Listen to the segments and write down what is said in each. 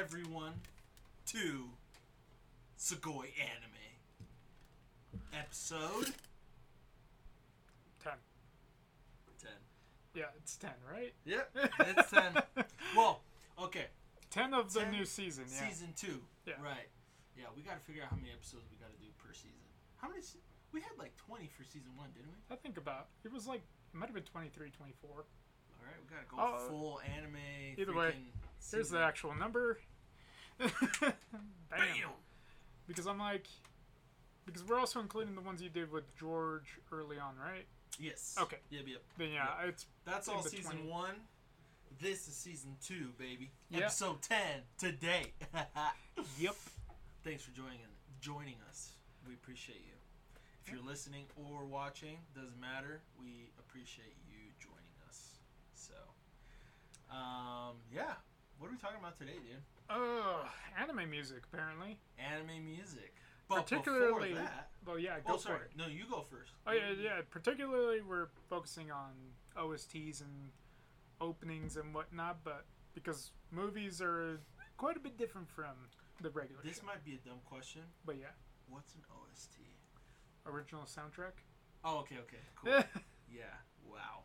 everyone to Sugoi Anime. Episode 10. 10. Yeah, it's 10, right? Yep, it's 10. Well, okay. 10 of the 10 new season, yeah. Season 2. Yeah. Right. Yeah, we got to figure out how many episodes we got to do per season. How many? We had like 20 for season 1, didn't we? I think about it was like it might have been 23, 24. All right, we got to go full anime. Either way, here's the actual number. Bam. Because because we're also including the ones you did with George early on, right? Yes. Okay. Yep. Then yeah, yep. That's all season 20. 1. This is season 2, baby. Yep. Episode 10 today. Yep. Thanks for joining us. We appreciate you. If you're listening or watching, doesn't matter. We appreciate you joining us. So, yeah. What are we talking about today, dude? Anime music apparently. Anime music. But particularly, before that, well, yeah, go for it. No, you go first. Oh yeah. Particularly, we're focusing on OSTs and openings and whatnot, but because movies are quite a bit different from the regular. This show. might be a dumb question, But yeah, what's an OST? original soundtrack. Oh, okay, cool. Yeah, wow,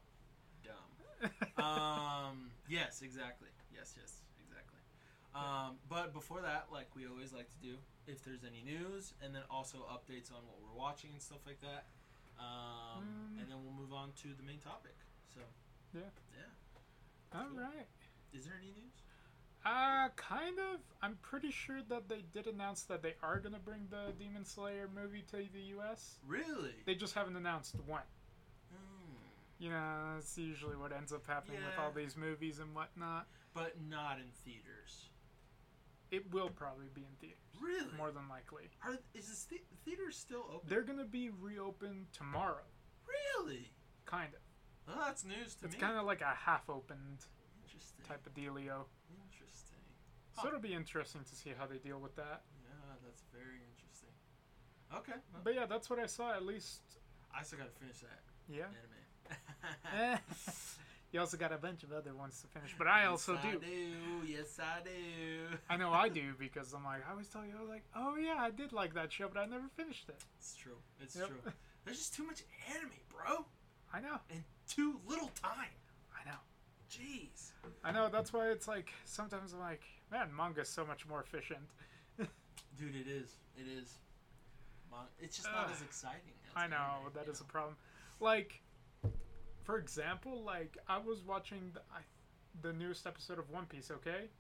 dumb. Yes, exactly. Yes, exactly. But before that, like we always like to do, if there's any news, and then also updates on what we're watching and stuff like that. And then we'll move on to the main topic. So, Yeah. Cool. All right. Is there any news? Kind of. I'm pretty sure that they did announce that they are gonna bring the Demon Slayer movie to the U.S. Really? They just haven't announced when. You know, that's usually what ends up happening with all these movies and whatnot. But not in theaters. It will probably be in theaters. Really? More than likely. Is this theater still open? They're gonna be reopened tomorrow. Really? Kind of. Well, that's news to me. It's kind of like a half-opened Interesting. type of dealio. Interesting. So it'll be interesting to see how they deal with that. Yeah, that's very interesting. Okay. Well, But yeah, that's what I saw. At least. I still gotta finish that Yeah. anime. You also got a bunch of other ones to finish, but I also do. Yes, I do. I know I do because I'm like, I always tell you, I was like, oh yeah, I did like that show, but I never finished it. It's true. It's Yep. true. There's just too much anime, bro. I know. And too little time. I know. Jeez. I know. That's why it's like sometimes I'm like, man, manga's so much more efficient. Dude, it is. It is. It's just not as exciting. As I know anime, that you is know? a problem. Like, for example, like I was watching the newest episode of One Piece.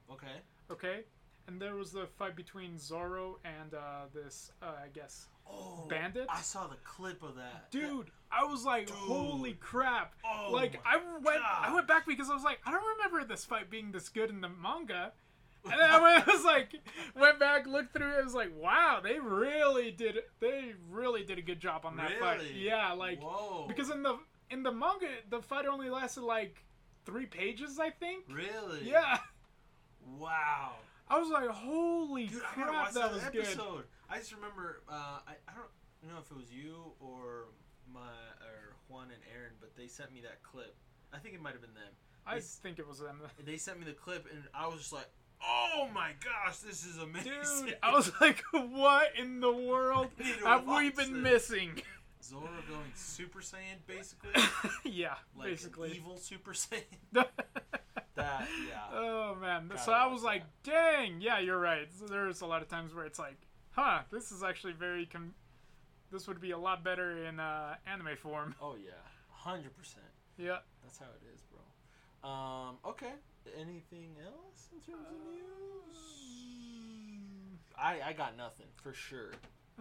Okay, and there was the fight between Zoro and this I guess bandit. I saw the clip of that. Dude, I was like, holy crap! Oh Like I went back because I was like, I don't remember this fight being this good in the manga. And then went back, looked through it, I was like, wow, they really did a good job on that fight. Yeah, like whoa. because in the manga the fight only lasted like 3 pages, I think. Really? Yeah. Wow. I was like, holy Dude, I crap, watched that was good. episode. I just remember I don't know if it was you or Juan and Aaron, but they sent me that clip. I think it might have been them. I think it was them. They sent me the clip, and I was just like, oh my gosh, this is amazing. Dude, I was like, what in the world have we been missing? Zoro going Super Saiyan, basically? Yeah, like basically. An evil Super Saiyan? Yeah. Yeah. Oh, man. Gotta So I watch was like, dang. Yeah, you're right. So there's a lot of times where it's like, huh, this is actually this would be a lot better in anime form. Oh, yeah. 100%. Yeah. That's how it is, bro. Okay. Anything else in terms of news? I got nothing, for sure.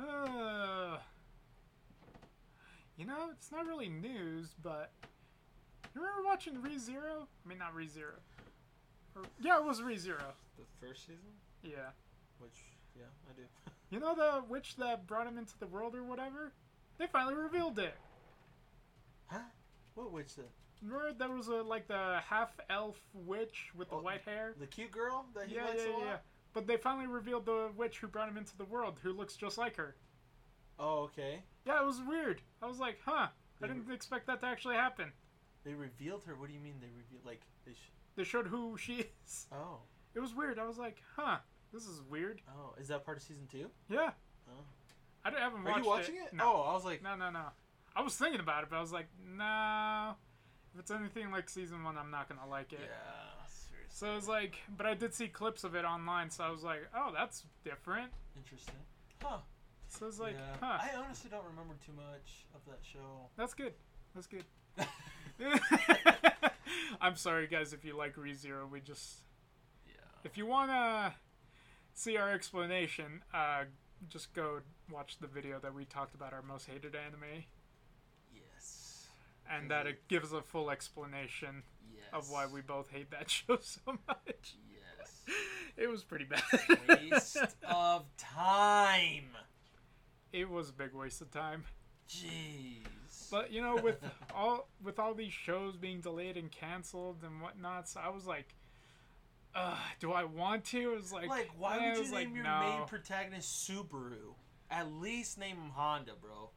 You know, it's not really news, but you remember watching ReZero? I mean, not ReZero. Yeah, it was ReZero. The first season? Yeah. Which, yeah, I do. You know the witch that brought him into the world or whatever? They finally revealed it. Huh? What witch then? Remember there was the half-elf witch with the white hair? The cute girl that he likes a lot? Yeah. But they finally revealed the witch who brought him into the world, who looks just like her. Oh, okay. Yeah, it was weird. I was like, huh. I didn't expect that to actually happen. They revealed her? What do you mean they revealed? Like, They showed who she is. Oh. It was weird. I was like, huh, this is weird. Oh, is that part of season 2? Yeah. Oh. I haven't watched it. Are you watching it? No. Oh, I was like... No. I was thinking about it, but I was like, no. If it's anything like season 1, I'm not going to like it. Yeah, seriously. So I was like, but I did see clips of it online, so I was like, oh, that's different. Interesting. Huh. So I was like, huh. I honestly don't remember too much of that show. That's good. I'm sorry, guys, if you like ReZero. We just... Yeah. If you want to see our explanation, just go watch the video that we talked about our most hated anime. Yes. And that it gives a full explanation of why we both hate that show so much. Yes. It was pretty bad. Waste of time. It was a big waste of time. Jeez. But you know, with all these shows being delayed and canceled and whatnot, so I was like, do I want to? It was like why would you name your main protagonist Subaru? At least name him Honda, bro.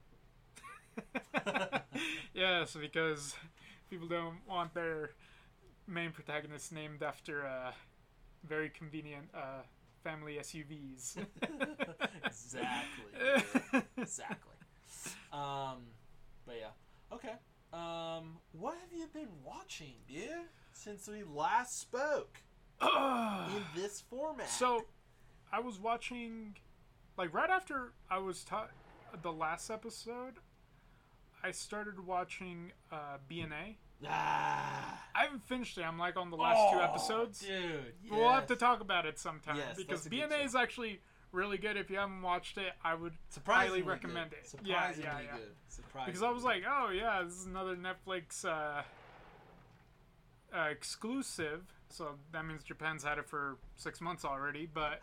Yes, because people don't want their main protagonist named after very convenient family SUVs. Exactly. But yeah. Okay. What have you been watching, dude? Since we last spoke in this format. So, I was watching, like right after I was the last episode, I started watching BNA. I haven't finished it. I'm like on the last 2 episodes. Dude, yes. We'll have to talk about it sometime because BNA is actually really good. If you haven't watched it, I would highly recommend it. Surprisingly good. Surprisingly because I was like, oh yeah, this is another Netflix exclusive. So that means Japan's had it for 6 months already. But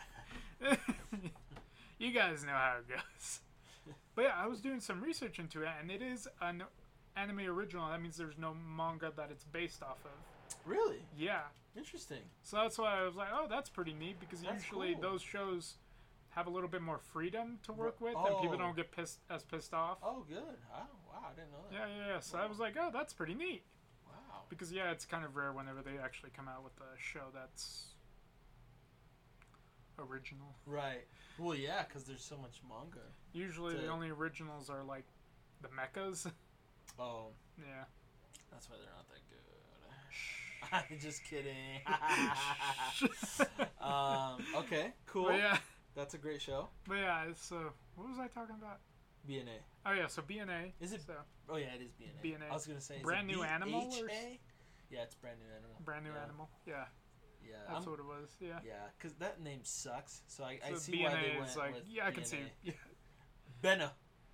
you guys know how it goes. But yeah, I was doing some research into it, and it is an anime original. That means there's no manga that it's based off of. Really? Yeah. Interesting. So that's why I was like, oh, that's pretty neat, because usually those shows have a little bit more freedom to work with, and people don't get pissed off. Oh, good. Oh, wow, I didn't know that. Yeah. So I was like, oh, that's pretty neat. Wow. Because, yeah, it's kind of rare whenever they actually come out with a show that's original. Right. Well, yeah, because there's so much manga. Usually the only originals are, like, the mechas. Oh. Yeah. That's why they're not that good. I'm just kidding. Okay, cool. But yeah. That's a great show. But yeah, so what was I talking about? BNA. Oh yeah, so BNA. Is it? So, oh yeah, it is BNA. BNA. I was gonna say Brand New Animal. Or... Yeah, it's Brand New Animal. Brand New Animal. Yeah. Yeah. That's what it was. Yeah. Yeah, because that name sucks. So I see BNA why they went like, with yeah, I can BNA. see. Yeah. Bena.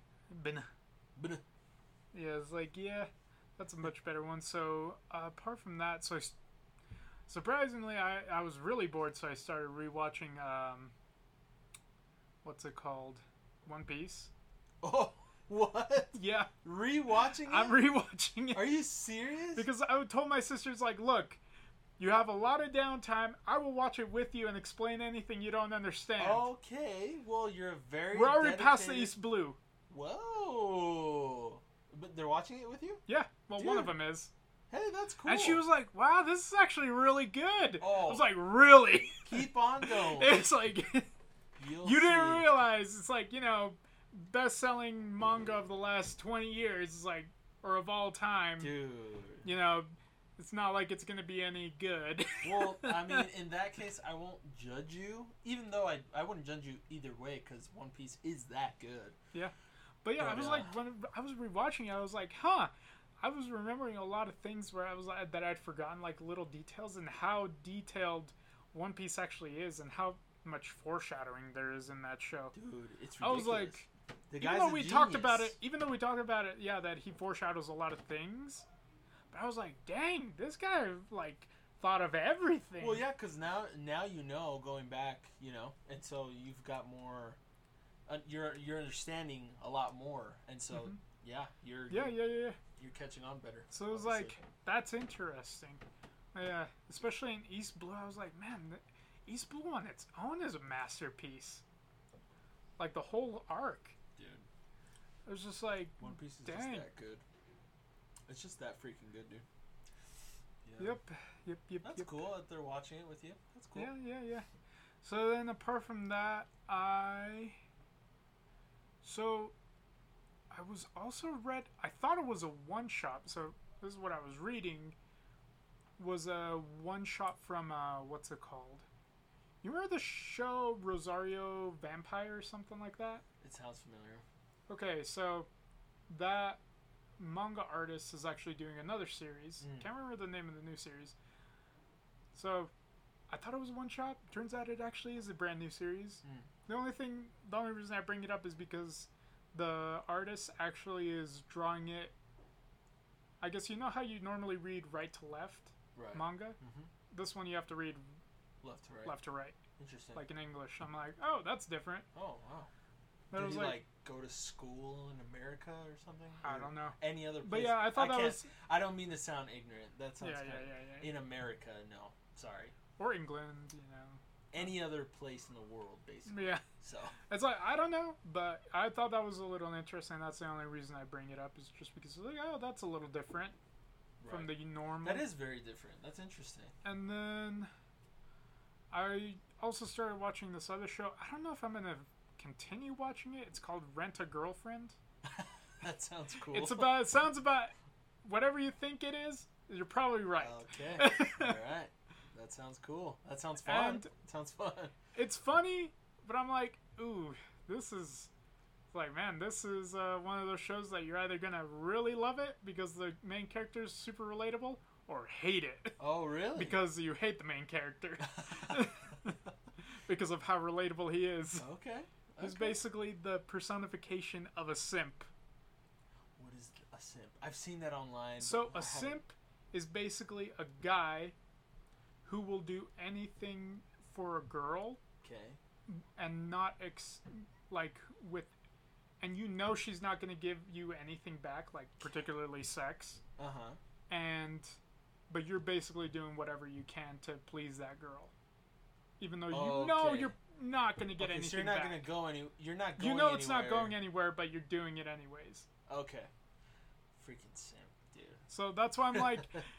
Yeah, it's like, yeah, that's a much better one. So apart from that, so surprisingly, I was really bored, so I started rewatching. What's it called? One Piece. Oh, what? Yeah. Rewatching it? I'm rewatching it. Are you serious? Because I told my sisters, like, look, you have a lot of downtime. I will watch it with you and explain anything you don't understand. Okay. Well, you're very We're already past the East Blue. Whoa. But they're watching it with you? Yeah. Well, one of them is. Hey, that's cool. And she was like, wow, this is actually really good. Oh. I was like, really? Keep on going. It's like... You didn't realize it's like, you know, best-selling manga of the last 20 years is like, or of all time. Dude. You know, it's not like it's going to be any good. Well, I mean, in that case, I won't judge you. Even though I wouldn't judge you either way, because One Piece is that good. Yeah. But yeah, I was like, when I was rewatching it, I was like, huh. I was remembering a lot of things where I was that I'd forgotten, like little details, and how detailed One Piece actually is, and how much foreshadowing there is in that show. Dude, it's ridiculous. I was like, even though we talked about it, yeah, that he foreshadows a lot of things, but I was like, dang, this guy like thought of everything. Well, yeah, because now you know, going back, you know, and so you've got more, you're understanding a lot more, and so yeah, you're catching on better. So it was like, that's interesting. Yeah, especially in East Blue, I was like, man. East Blue on its own is a masterpiece. Like the whole arc. Dude. It was just like, One Piece is just that good. It's just that freaking good, dude. Yeah. Yep. That's cool that they're watching it with you. That's cool. Yeah. So then, apart from that, I was also read. I thought it was a one shot. So this is what I was reading. Was a one shot from what's it called? You remember the show Rosario Vampire or something like that? It sounds familiar. Okay, so that manga artist is actually doing another series. Can't remember the name of the new series. So I thought it was one shot. Turns out it actually is a brand new series. The only reason I bring it up is because the artist actually is drawing it. I guess you know how you normally read right to left manga? This one you have to read left to right. Interesting. Like in English. I'm like, oh, that's different. Oh, wow. Did he go to school in America or something? I don't know. Any other place? But yeah, I thought that was... I don't mean to sound ignorant. That sounds yeah. In America, no. Sorry. Or England, you know. Any other place in the world, basically. Yeah. So. It's like, I don't know, but I thought that was a little interesting. That's the only reason I bring it up is just because, like, oh, that's a little different from the normal. That is very different. That's interesting. And then I also started watching this other show. I don't know if I'm going to continue watching it. It's called Rent a Girlfriend. That sounds cool. It sounds about whatever you think it is. You're probably right. Okay. All right. That sounds cool. That sounds fun. Sounds fun. It's funny, but I'm like, ooh, this is man, this is one of those shows that you're either gonna really love it because the main character is super relatable, or hate it. Oh, really? Because you hate the main character. Because of how relatable he is. Okay. He's basically the personification of a simp. What is a simp? I've seen that online. So a simp is basically a guy who will do anything for a girl. Okay. And not and you know she's not going to give you anything back, like particularly sex. But you're basically doing whatever you can to please that girl, even though you know you're not going to get anything. So you're not back. going to go You're not going. You know it's not going anywhere, but you're doing it anyways. Okay. Freaking simp, dude. So that's why I'm like,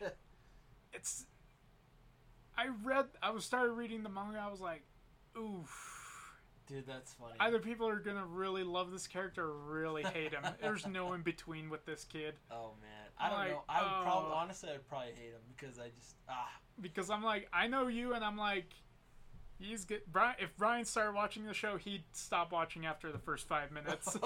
I started reading the manga. I was like, oof. Dude, that's funny. Either people are gonna really love this character or really hate him. There's no in between with this kid. Oh man, I don't know. I would probably hate him because I just Because I'm like, I know you, and I'm like, he's good. If Brian started watching the show, he'd stop watching after the first 5 minutes.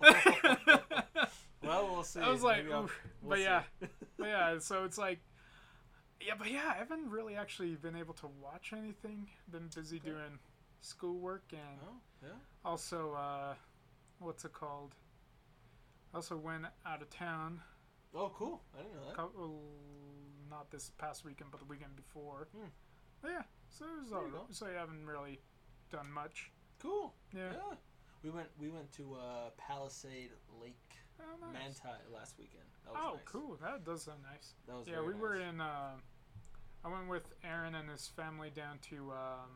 Well, we'll see. I was like, but yeah. So it's like, I haven't really actually been able to watch anything. Been busy doing schoolwork and also what's it called? I also went out of town. Oh, cool! I didn't know that. Not this past weekend, but the weekend before. But yeah, so it was all. So I haven't really done much. Cool. Yeah. We went to Palisade Lake, Manti last weekend. That was nice. Cool! That does sound nice. That was we were in. I went with Aaron and his family down to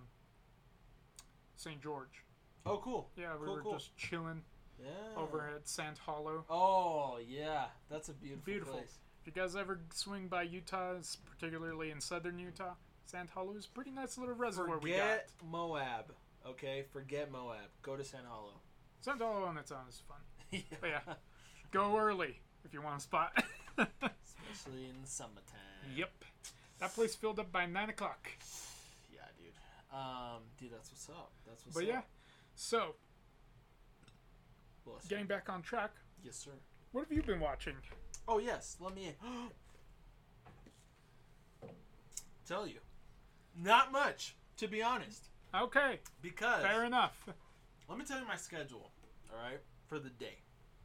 St. George. Oh, cool. Yeah, we were just chilling over at Sand Hollow. Oh, yeah. That's a beautiful place. If you guys ever swing by Utah, particularly in southern Utah, Sand Hollow is a pretty nice little reservoir we got. Forget Moab, okay? Forget Moab. Go to Sand Hollow. Sand Hollow on its own is fun. But yeah, go early if you want a spot. Especially in the summertime. Yep. That place filled up by 9 o'clock. Yeah, dude. Dude, that's what's up. But yeah, so getting back on track. Yes, sir. What have you been watching? Oh yes, let me tell you. Not much, to be honest. Okay. Because fair enough. Let me tell you my schedule. All right, for the day.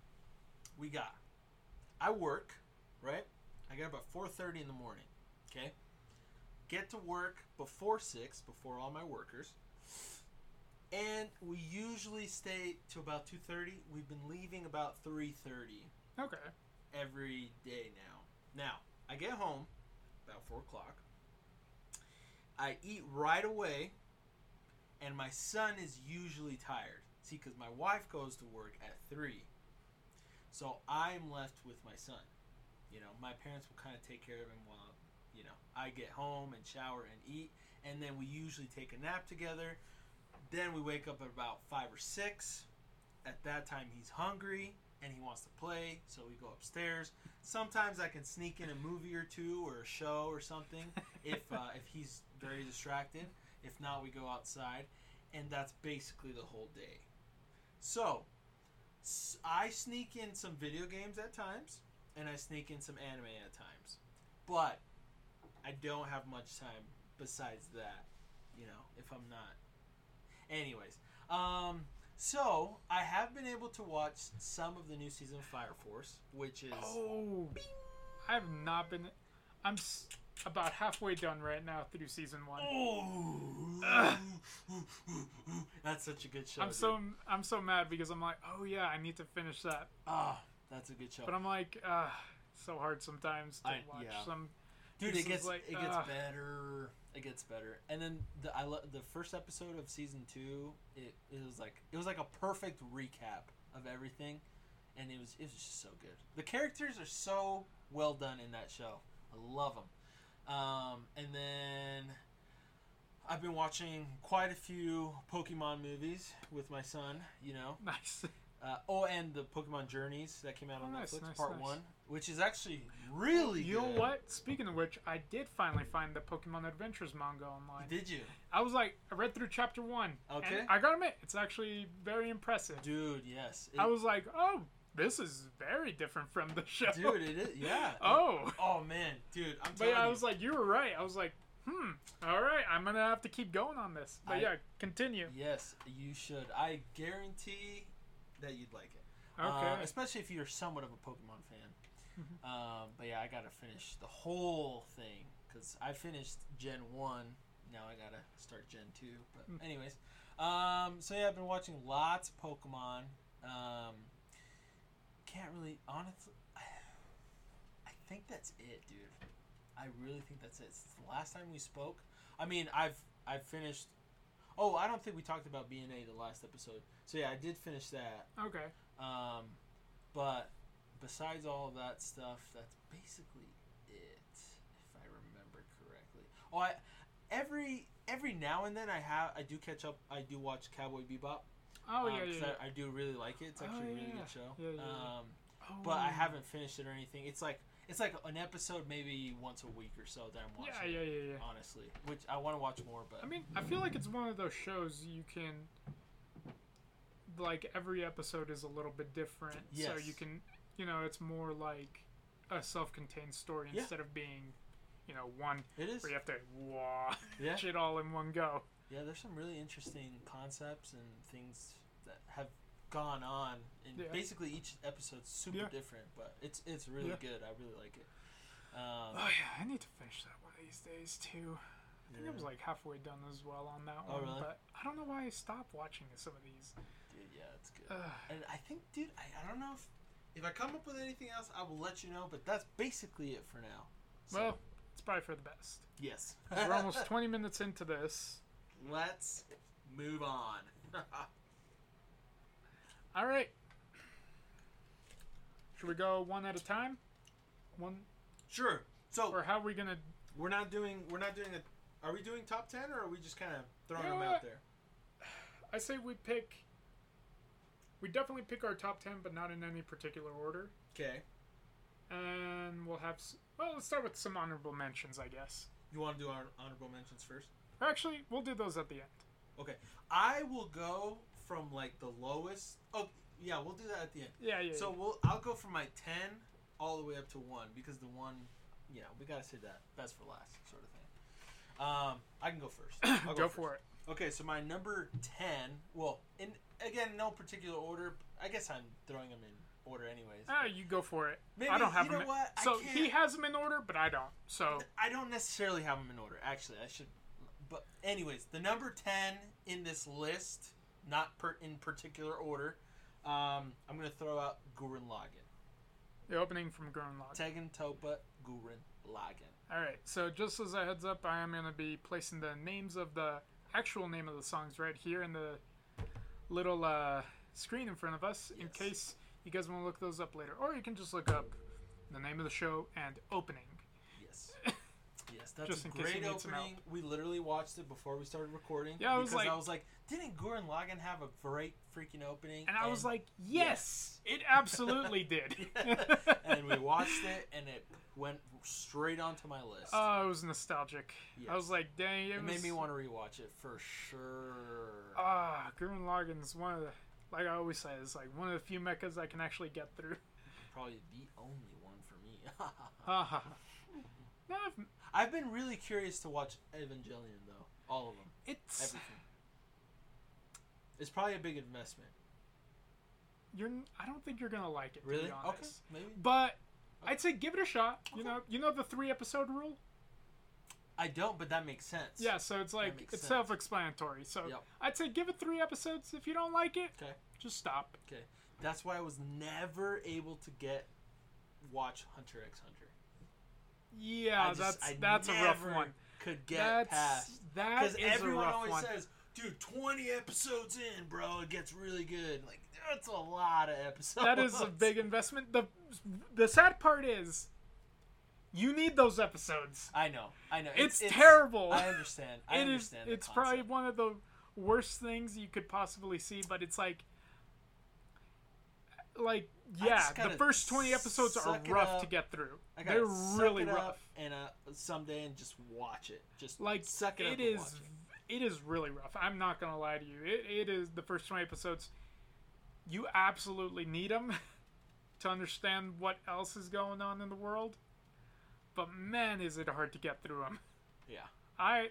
I work, right? I get up at 4:30 in the morning. Okay. Get to work before 6, before all my workers. And we usually stay to about 2:30. We've been leaving about 3:30. Okay. Every day now. Now, I get home about 4 o'clock. I eat right away. And my son is usually tired. See, because my wife goes to work at 3. So I'm left with my son. You know, my parents will kind of take care of him while I get home and shower and eat, and then we usually take a nap together. Then we wake up at about 5 or 6. At that time, he's hungry and he wants to play, so we go upstairs. Sometimes I can sneak in a movie or two or a show or something if he's very distracted. If not, we go outside, and that's basically the whole day. So, I sneak in some video games at times, and I sneak in some anime at times. But I don't have much time besides that, if I'm not. Anyways, so I have been able to watch some of the new season of Fire Force, which is... Oh, bing. I have not been... I'm about halfway done right now through season 1. Oh, that's such a good show. I'm so mad because I'm like, oh yeah, I need to finish that. That's a good show. But I'm like, so hard sometimes to watch some. Dude, it gets better. It gets better. And then the first episode of season 2, it was like a perfect recap of everything, and it was just so good. The characters are so well done in that show. I love them. And then I've been watching quite a few Pokemon movies with my son, Nice. And the Pokemon Journeys that came out on Netflix, Part 1, which is actually really good. You know what? Speaking of which, I did finally find the Pokemon Adventures manga online. Did you? I read through chapter 1. Okay. And I gotta admit, it's actually very impressive. Dude, yes. I was like, oh, this is very different from the show. Dude, it is, yeah. Oh, man. Dude, I'm telling you. But I was like, you were right. I was like, all right, I'm going to have to keep going on this. But continue. Yes, you should. I guarantee that you'd like it. Okay. Especially if you're somewhat of a Pokemon fan. But yeah, I got to finish the whole thing because I finished Gen 1. Now I got to start Gen 2. But anyways. So yeah, I've been watching lots of Pokemon. Can't really, honestly, I think that's it, dude. I really think that's it. Since the last time we spoke, I mean, I've finished. Oh, I don't think we talked about BNA the last episode. So yeah, I did finish that. Okay. But besides all of that stuff, that's basically it, if I remember correctly. Oh, every now and then I do catch up. I do watch Cowboy Bebop. Oh yeah. I do really like it. It's actually a really good show. Yeah. But I haven't finished it or anything. It's like an episode maybe once a week or so that I'm watching. Yeah. Honestly, which I want to watch more. But I mean, I feel like it's one of those shows you can, like, every episode is a little bit different. Yes. So you can, it's more like a self-contained story instead of being, one. It is. Where you have to watch it all in one go. Yeah, there's some really interesting concepts and things that have gone on, and basically each episode's super different, but it's really good. I really like it. I need to finish that one of these days too. I think I was like halfway done as well on that one, really? But I don't know why I stopped watching some of these. Dude, yeah, it's good. And I think, dude, I don't know if I come up with anything else, I will let you know, but that's basically it for now. So, well, it's probably for the best. Yes. We're almost 20 minutes into this. Let's move on. All right. Should we go one at a time? One. Sure. So. Or how are we gonna? We're not doing a. Are we doing top 10 or are we just kind of throwing them out there? I say we pick. We definitely pick our top 10, but not in any particular order. Okay. And we'll have. Well, let's start with some honorable mentions, I guess. You want to do our honorable mentions first? Actually, we'll do those at the end. Okay. I will go from like the lowest. Oh, yeah, we'll do that at the end. Yeah. So I'll go from my 10 all the way up to 1 because the 1, we gotta say that best for last sort of thing. I can go first. I'll go for it. Okay, so my number 10. Well, again, no particular order. I guess I'm throwing them in order anyways. You go for it. Maybe, I don't have them. You know what? So he has them in order, but I don't. So I don't necessarily have them in order. Actually, I should. But anyways, the number 10 in this list, not in particular order, I'm going to throw out Gurren Lagann. The opening from Gurren Lagann. Tengen Toppa Gurren Lagann. Alright, so just as a heads up, I am going to be placing the names of the actual name of the songs right here in the little screen in front of us in case you guys want to look those up later. Or you can just look up the name of the show and opening. Yes. Yes, that's a great opening. We literally watched it before we started recording. Yeah, I was like, didn't Gurren Lagann have a great freaking opening? And I was like, yes, it absolutely did. And we watched it, and it went straight onto my list. Oh, it was nostalgic. Yes. I was like, dang, it made me want to rewatch it for sure. Gurren Lagann is one of the, like I always say, it's like one of the few mechas I can actually get through. Probably the only one for me. No, I've been really curious to watch Evangelion, though. All of them. Everything. It's probably a big investment. I don't think you're gonna like it. Really? To be honest. Okay, maybe. But I'd say give it a shot. Okay. You know the 3-episode rule. I don't, but that makes sense. Yeah, so it's like it's self-explanatory. So I'd say give it 3 episodes. If you don't like it, just stop. Okay, that's why I was never able to watch Hunter x Hunter. Yeah, that's a rough one. Could get past that is everyone a rough always one. says, "Dude, 20 episodes in, bro, it gets really good." Like that's a lot of episodes. That is a big investment. The sad part is, you need those episodes. I know. It's terrible. I understand. It's probably one of the worst things you could possibly see, but it's like the first 20 episodes are rough to get through. They're really rough. And someday and just watch it. Just like suck it up. It is really rough. I'm not gonna lie to you. It is the first 20 episodes. You absolutely need them to understand what else is going on in the world. But man, is it hard to get through them. Yeah.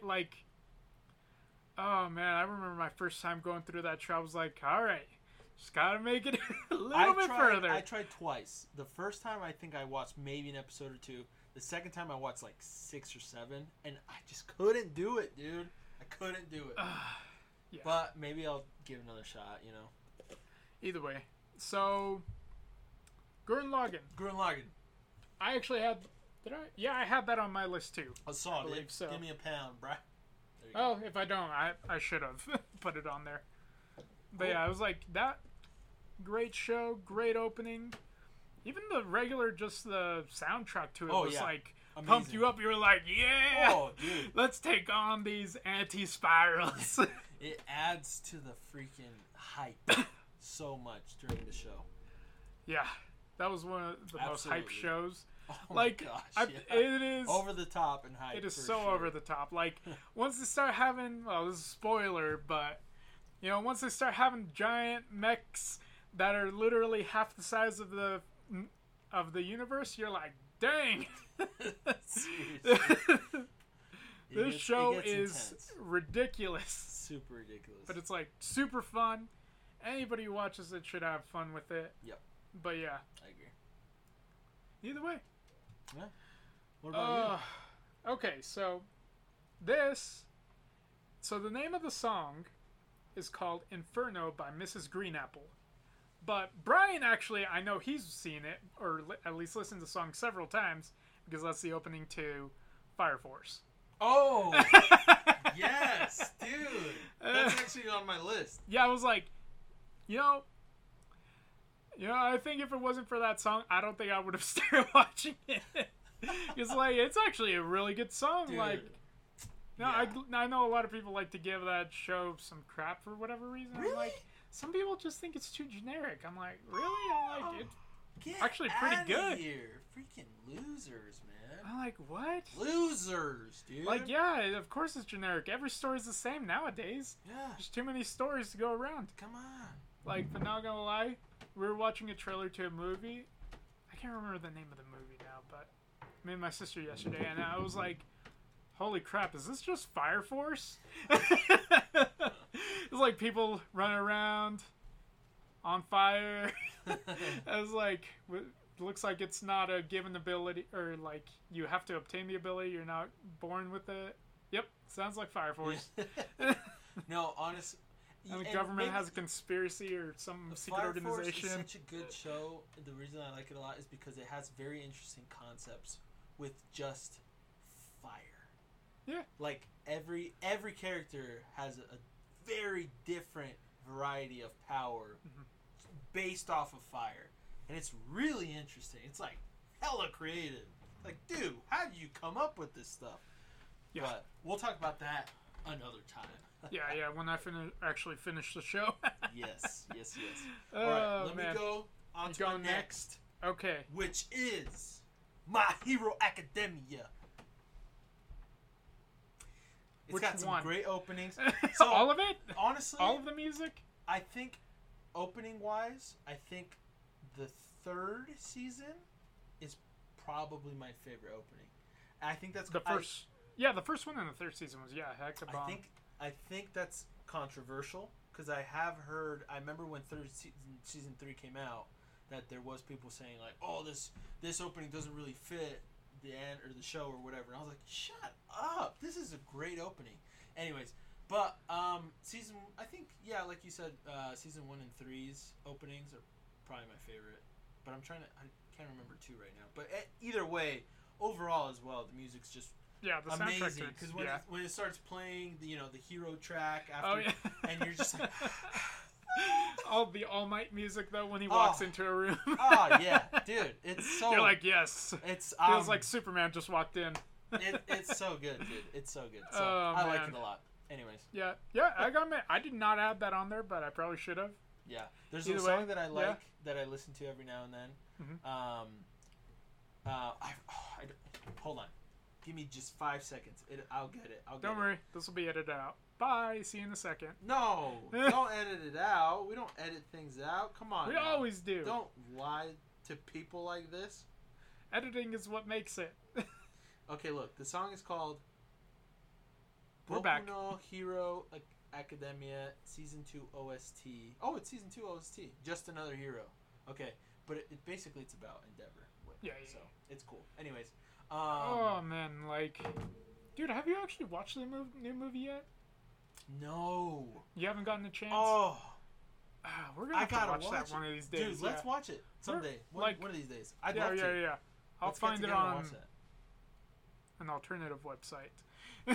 Oh man, I remember my first time going through that show. I was like, all right. Just gotta make it a little bit further. I tried twice. The first time I think I watched maybe an episode or 2. The second time I watched like 6 or 7, and I just couldn't do it, dude. I couldn't do it. Yeah. But maybe I'll give it another shot, you know. Either way, so Gurren Lagann. I actually had. Did I? Yeah, I had that on my list too. I saw it. So. Give me a pound, bruh. Oh, if I don't, I should have put it on there. But yeah, I was like that. Great show, great opening. Even the regular, just the soundtrack to it was like amazing. Pumped you up. You were like, yeah, dude. Let's take on these anti-spirals. It adds to the freaking hype so much during the show. Yeah, that was one of the most hype shows. Oh my gosh, it is over the top and hype. It is so over the top. Like once they start having, well, this is a spoiler, but once they start having giant mechs that are literally half the size of the universe, you're like, dang. This show is intense. Ridiculous. Super ridiculous. But it's like super fun. Anybody who watches it should have fun with it. Yep. But yeah. I agree. Either way. Yeah. What about you? Okay, so the name of the song is called Inferno by Mrs. Greenapple. But Brian actually, I know he's seen it, or at least listened to the song several times, because that's the opening to Fire Force. Oh! Yes, dude! That's actually on my list. Yeah, I was like, I think if it wasn't for that song, I don't think I would have started watching it. It's like, it's actually a really good song. Dude. Like, I know a lot of people like to give that show some crap for whatever reason. Really? I'm like, some people just think it's too generic. I'm like, really? I'm like, it's actually pretty good. Here. Freaking losers, man. I'm like, what? Losers, dude. Like, yeah, of course it's generic. Every story's the same nowadays. Yeah. There's too many stories to go around. Come on. Like, but not gonna lie, we were watching a trailer to a movie. I can't remember the name of the movie now, but me and my sister yesterday, and I was like, holy crap, is this just Fire Force? It's like people running around on fire. I was like, looks like it's not a given ability, or like you have to obtain the ability, you're not born with it. Yep, sounds like Fire Force. No, honestly. And the government has a conspiracy or some secret organization. Fire Force is such a good show. The reason I like it a lot is because it has very interesting concepts with just fire. Yeah. Like every character has a very different variety of power based off of fire. And it's really interesting. It's like hella creative. Like, dude, how did you come up with this stuff? Yeah. But we'll talk about that another time. yeah, when I actually finish the show. yes. All right, let me go on to the next. Okay. Which is My Hero Academia. It's got some great openings. So all of it? Honestly, all of the music? I think opening-wise, I think the third season is probably my favorite opening. I think that's the first. The first one in the third season was heck of a bomb. I think that's controversial because I have heard. I remember when season 3 came out that there was people saying like, "Oh, this opening doesn't really fit the end or the show or whatever." And I was like, "Shut up! This is a great opening." Anyways, but season I think like you said, season 1 and 3's openings are probably my favorite. But I can't remember 2 right now. But either way, overall as well, the music's just the amazing because when it starts playing, the hero track after, and you're just like. All the All Might music though when he walks into a room. Oh yeah, dude, it's so. You're like, yes. It's feels like Superman just walked in. It's so good, dude. It's so good. So I like it a lot. Anyways. Yeah. I got I did not add that on there, but I probably should have. Yeah, there's a song that I like that I listen to every now and then. Hold on. Give me just 5 seconds. I'll get it. Don't worry. This will be edited out. Bye. See you in a second. No. Don't edit it out. We don't edit things out. Come on. We always do. Don't lie to people like this. Editing is what makes it. Okay, look. The song is called We're back. Boku no Hero Academia Season 2 OST. Oh, it's Season 2 OST. Just Another Hero. Okay. But it basically it's about Endeavor. So it's cool. Anyways. Oh man, dude, have you actually watched the new movie yet? No. You haven't gotten a chance? Oh. We're gonna have to watch that one of these days. Dude, let's watch it someday. One of these days. I'd love to. Yeah. I'll find it on an alternative website.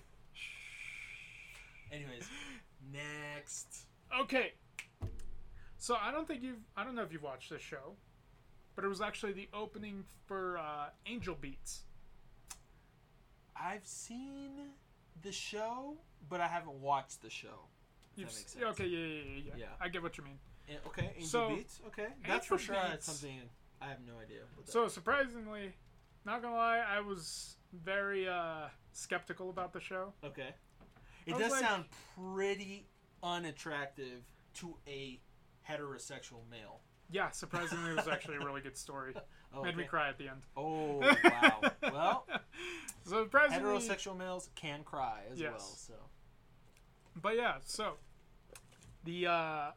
Anyways, next. Okay. So I don't know if you've watched this show. But it was actually the opening for Angel Beats. I've seen the show, but I haven't watched the show. That makes sense. Okay, yeah. I get what you mean. Okay, Angel Beats. Okay, that's for sure. That's something I have no idea. So surprisingly, not gonna lie, I was very skeptical about the show. Okay, it does sound pretty unattractive to a heterosexual male. Yeah, surprisingly, it was actually a really good story. Made me cry at the end. Oh, wow. Well, so surprisingly, heterosexual males can cry as well. So, but yeah, so the well,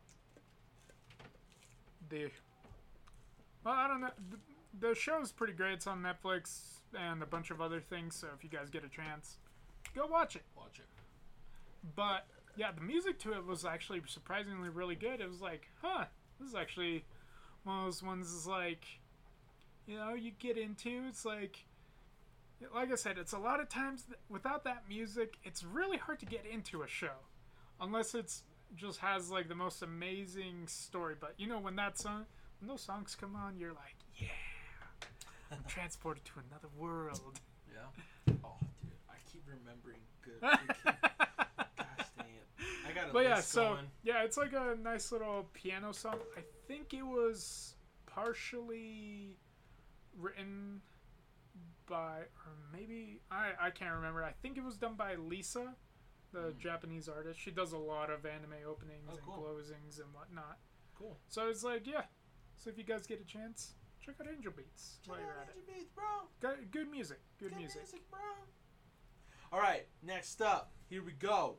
I don't know. The show's pretty great. It's on Netflix and a bunch of other things. So if you guys get a chance, go watch it. But yeah, the music to it was actually surprisingly really good. It was like, this is actually one of those ones is like, you get into. It's like I said, it's a lot of times without that music, it's really hard to get into a show, unless it's just has like the most amazing story. But when those songs come on, you're like, yeah, I'm transported to another world. Yeah. Oh, dude, I keep remembering good. Gosh dang it. I got a list going. It's like a nice little piano song. I think it was partially written by, or maybe I can't remember. I think it was done by Lisa, the Japanese artist. She does a lot of anime openings and closings and whatnot. Cool. So it's like, so if you guys get a chance, check out Angel Beats while you're at Angel Beats, bro. Good music. Good music, bro. All right, next up, here we go.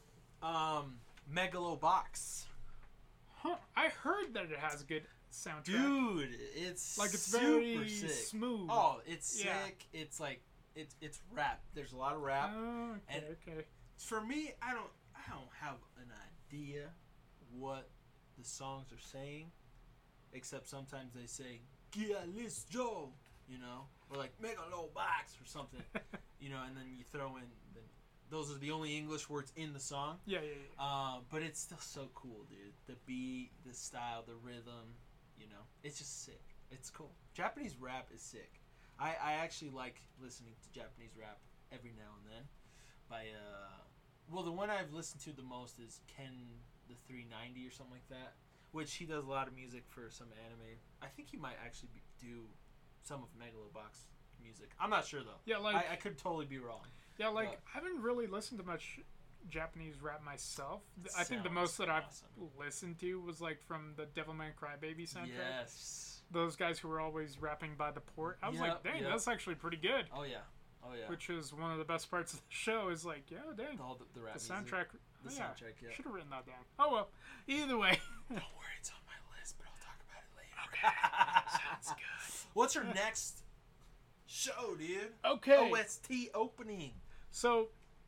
Megalobox. Huh? I heard that it has a good soundtrack. Dude, it's very sick. Smooth. Oh, it's sick. It's like it's rap. There's a lot of rap. Oh, okay, and for me, I don't have an idea what the songs are saying, except sometimes they say "Gia listo," or like "Megalobox" or something, and then you throw in those are the only English words in the song. Yeah. But it's still so cool, dude. The beat, the style, the rhythm, it's just sick. It's cool. Japanese rap is sick. I actually like listening to Japanese rap every now and then by well, the one I've listened to the most is Ken the 390 or something like that, which he does a lot of music for some anime. I think he might actually do some of Megalobox music. I'm not sure though. Yeah, like I could totally be wrong. Yeah, like I haven't really listened to much Japanese rap myself. I think the most that I've listened to was like from the Devilman Crybaby soundtrack. Yes. Those guys who were always rapping by the port. I was like, dang, that's actually pretty good. Oh yeah. Oh yeah. Which is one of the best parts of the show. Is like, yeah, dang. All the rap the soundtrack. Music. The soundtrack. Yeah. Should have written that down. Oh well. Either way. Don't worry, it's on my list, but I'll talk about it later. Okay. Sounds good. What's your next show, dude? Okay. OST opening. So,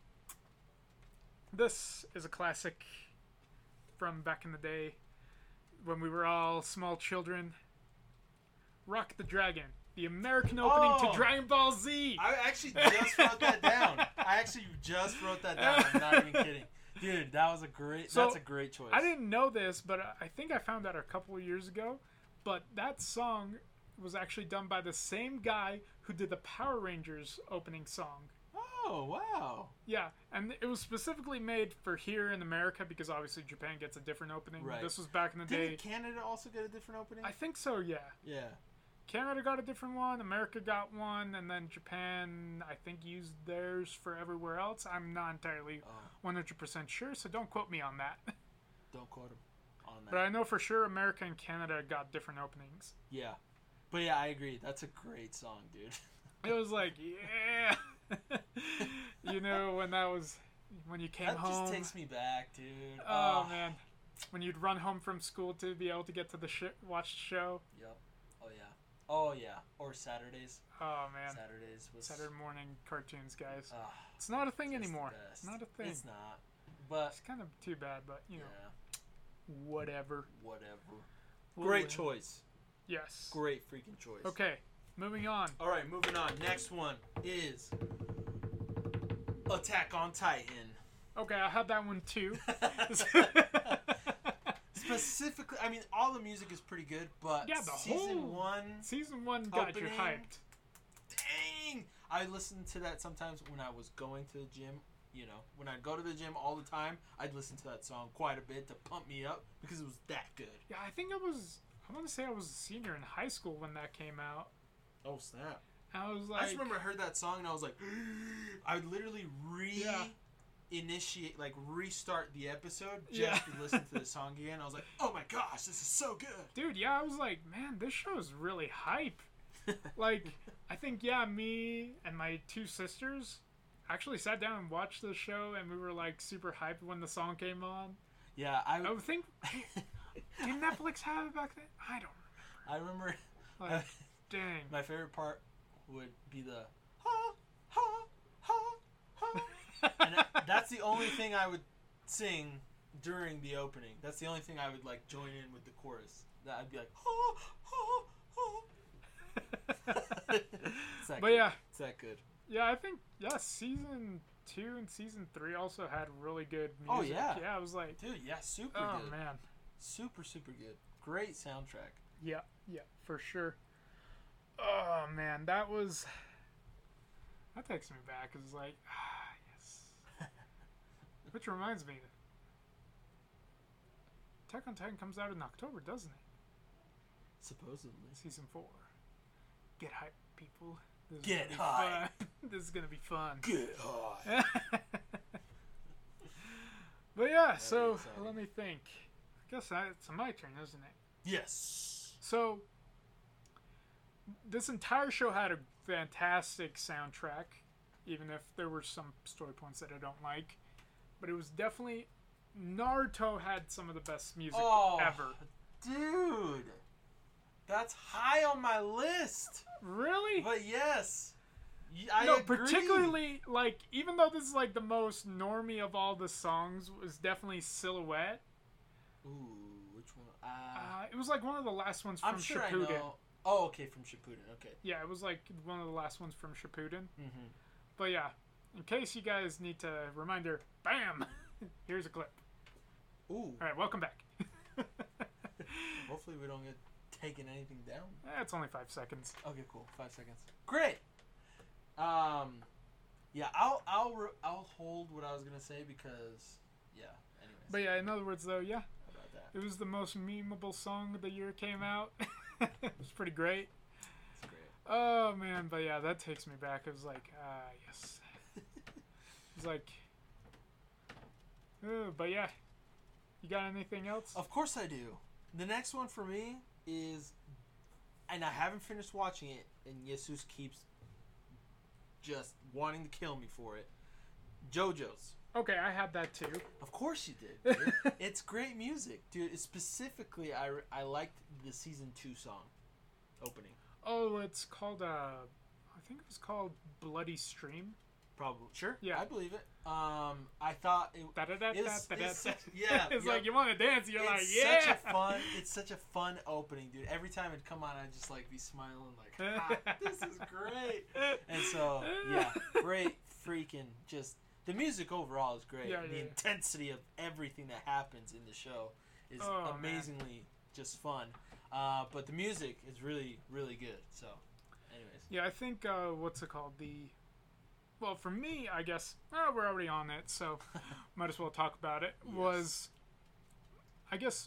this is a classic from back in the day when we were all small children. Rock the Dragon. The American opening to Dragon Ball Z. I actually just wrote that down. I'm not even kidding. Dude, that's a great choice. I didn't know this, but I think I found out a couple of years ago. But that song was actually done by the same guy who did the Power Rangers opening song. Oh, wow. Yeah, and it was specifically made for here in America because obviously Japan gets a different opening. Right. This was back in the day. Did Canada also get a different opening? I think so, yeah. Yeah. Canada got a different one, America got one, and then Japan, I think, used theirs for everywhere else. I'm not entirely 100% sure, so don't quote me on that. Don't quote him on that. But I know for sure America and Canada got different openings. Yeah. But yeah, I agree. That's a great song, dude. It was like, yeah. You know, when you came home. That just takes me back, dude. Oh, man. When you'd run home from school to be able to get to the watch the show. Yep. Oh, yeah. Or Saturdays. Oh, man. Saturday morning cartoons, guys. It's not a thing anymore. It's not a thing. It's not. But it's kind of too bad, but, you know. Whatever. Great choice. Yes. Great freaking choice. Okay. Moving on. All right, moving on. Next one is Attack on Titan. Okay, I had that one too. Specifically, I mean, all the music is pretty good, but yeah, season one got you hyped. Dang! I listened to that sometimes when I was going to the gym. You know, when I'd go to the gym all the time, I'd listen to that song quite a bit to pump me up because it was that good. Yeah, I want to say I was a senior in high school when that came out. Oh, snap. I was like... I just remember I heard that song and I was like... I would literally restart the episode just to listen to the song again. I was like, oh my gosh, this is so good. Dude, yeah, I was like, man, this show is really hype. Like, I think, me and my two sisters actually sat down and watched the show and we were like super hyped when the song came on. Yeah, I would think... Did Netflix have it back then? I don't remember. I remember... Like, dang. My favorite part would be the ha ha ha ha. And that's the only thing I would sing during the opening. That's the only thing I would like join in with the chorus. That I'd be like ha ha ha. It's that good. Yeah, I think season 2 and season 3 also had really good music. Oh yeah. Yeah, I was like, dude, yeah, super good. Oh man. Super good. Great soundtrack. Yeah, for sure. Oh man, that takes me back. It's like, yes. Which reminds me, Attack on Titan comes out in October, doesn't it? Supposedly. Season 4. Get hype, people. Get hype. This is gonna be fun. Get hype. But yeah, so let me think. I guess it's my turn, isn't it? Yes. So, this entire show had a fantastic soundtrack, even if there were some story points that I don't like. But it was definitely... Naruto had some of the best music ever. Dude! That's high on my list! Really? But yes! I agree. Particularly, like, even though this is, like, the most normie of all the songs, was definitely Silhouette. Ooh, which one? It was, like, one of the last ones from Shippuden. I know. Oh, okay, from Shippuden, okay. Yeah, it was, like, one of the last ones from Shippuden. Mm-hmm. But, yeah, in case you guys need to reminder, bam! Here's a clip. Ooh. Alright, welcome back. Hopefully we don't get taken anything down. It's only 5 seconds. Okay, cool. 5 seconds. Great! Yeah, I'll hold what I was gonna say because anyways. But yeah, in other words, though, yeah, how about that? It was the most memeable song of the year came out. It was pretty great. It's great. Oh man, but yeah, that takes me back. It was like, yes. It's like, but yeah, you got anything else? Of course I do. The next one for me is, and I haven't finished watching it, and Jesus keeps just wanting to kill me for it. JoJo's. Okay, I had that too. Of course you did. Dude. It's great music, dude. Specifically, I liked the season 2 song opening. Oh, it's called I think it was called Bloody Stream. Probably. Sure. Yeah, I believe it. I thought it was yeah. It's like you want to dance. You're like, yeah. It's such a fun opening, dude. Every time it'd come on, I'd just like be smiling, like, this is great. And so, yeah, great freaking just. The music overall is great. The intensity of everything that happens in the show is amazingly just fun. But the music is really, really good. So, anyways. Yeah, I think, what's it called? Well, for me, I guess, we're already on it, so might as well talk about it. Yes. Was, I guess,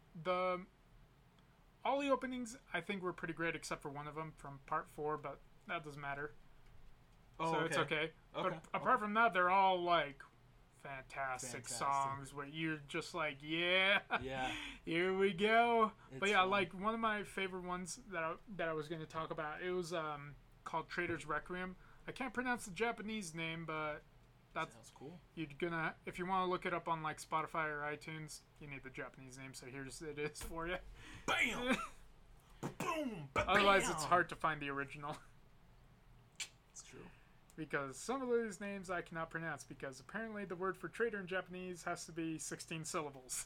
all the openings, I think, were pretty great, except for one of them from part 4, but that doesn't matter. Oh, so okay. It's okay. But apart from that, they're all like fantastic songs where you're just like, yeah, here we go. But yeah, fun. Like one of my favorite ones that I was going to talk about, it was called Trader's Requiem. I can't pronounce the Japanese name, but that sounds cool. You're gonna, if you want to look it up on like Spotify or iTunes, you need the Japanese name, so here's it is for you. Bam. Boom. Otherwise, it's hard to find the original. It's true. Because some of these names I cannot pronounce, because apparently the word for trader in Japanese has to be 16 syllables.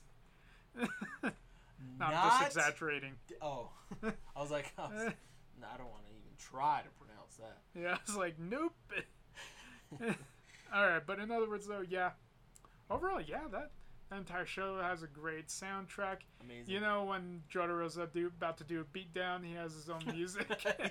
I'm just exaggerating. Oh. I was like, I don't want to even try to pronounce that. Yeah, I was like, nope. Alright, but in other words, though, yeah. Overall, yeah, that entire show has a great soundtrack. Amazing. You know, when Jotaro's about to do a beatdown, he has his own music.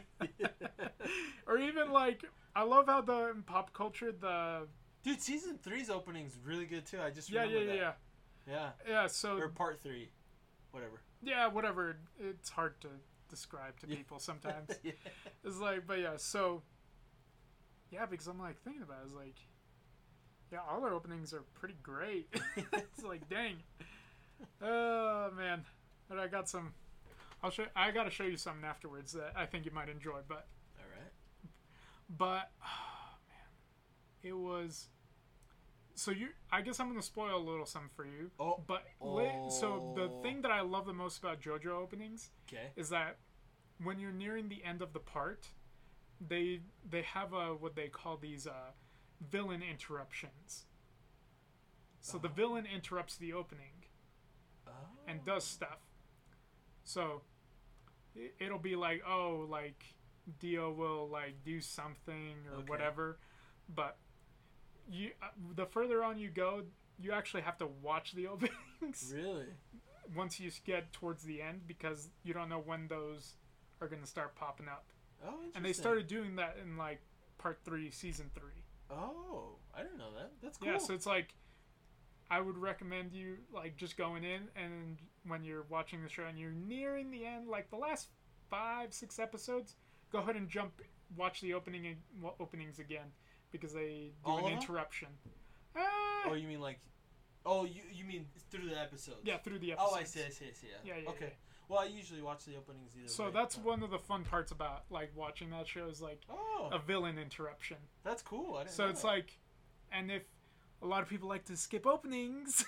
Or even, like, I love how in pop culture, Dude, season 3's opening is really good, too. I just remember that. Yeah, so... Or part 3. Whatever. Yeah, whatever. It's hard to describe to people sometimes. It's like, but yeah, so... Yeah, because I'm, like, thinking about it, it's like... Yeah, all their openings are pretty great. It's like, dang. Oh, man. But I got some... I got to show you something afterwards that I think you might enjoy, but... But, oh, man, it was. So I guess I'm gonna spoil a little something for you. So the thing that I love the most about JoJo openings is that when you're nearing the end of the part, they have what they call these villain interruptions. So the villain interrupts the opening and does stuff. So it'll be like, Dio will like do something or whatever, but the further on you go, you actually have to watch the openings. Really? Once you get towards the end, because you don't know when those are going to start popping up. Oh, interesting. And they started doing that in like part 3, season 3. Oh, I didn't know that. That's cool. Yeah, so it's like, I would recommend you like just going in, and when you're watching the show and you're nearing the end, like the last 5-6 episodes, go ahead and watch the openings again, because they do an interruption. Oh, you mean like... Oh, you mean through the episodes? Yeah, through the episodes. Oh, I see, yeah. Okay. Yeah. Well, I usually watch the openings either way. So that's one of the fun parts about like watching that show is like a villain interruption. That's cool. I didn't know that. Like, and if a lot of people like to skip openings...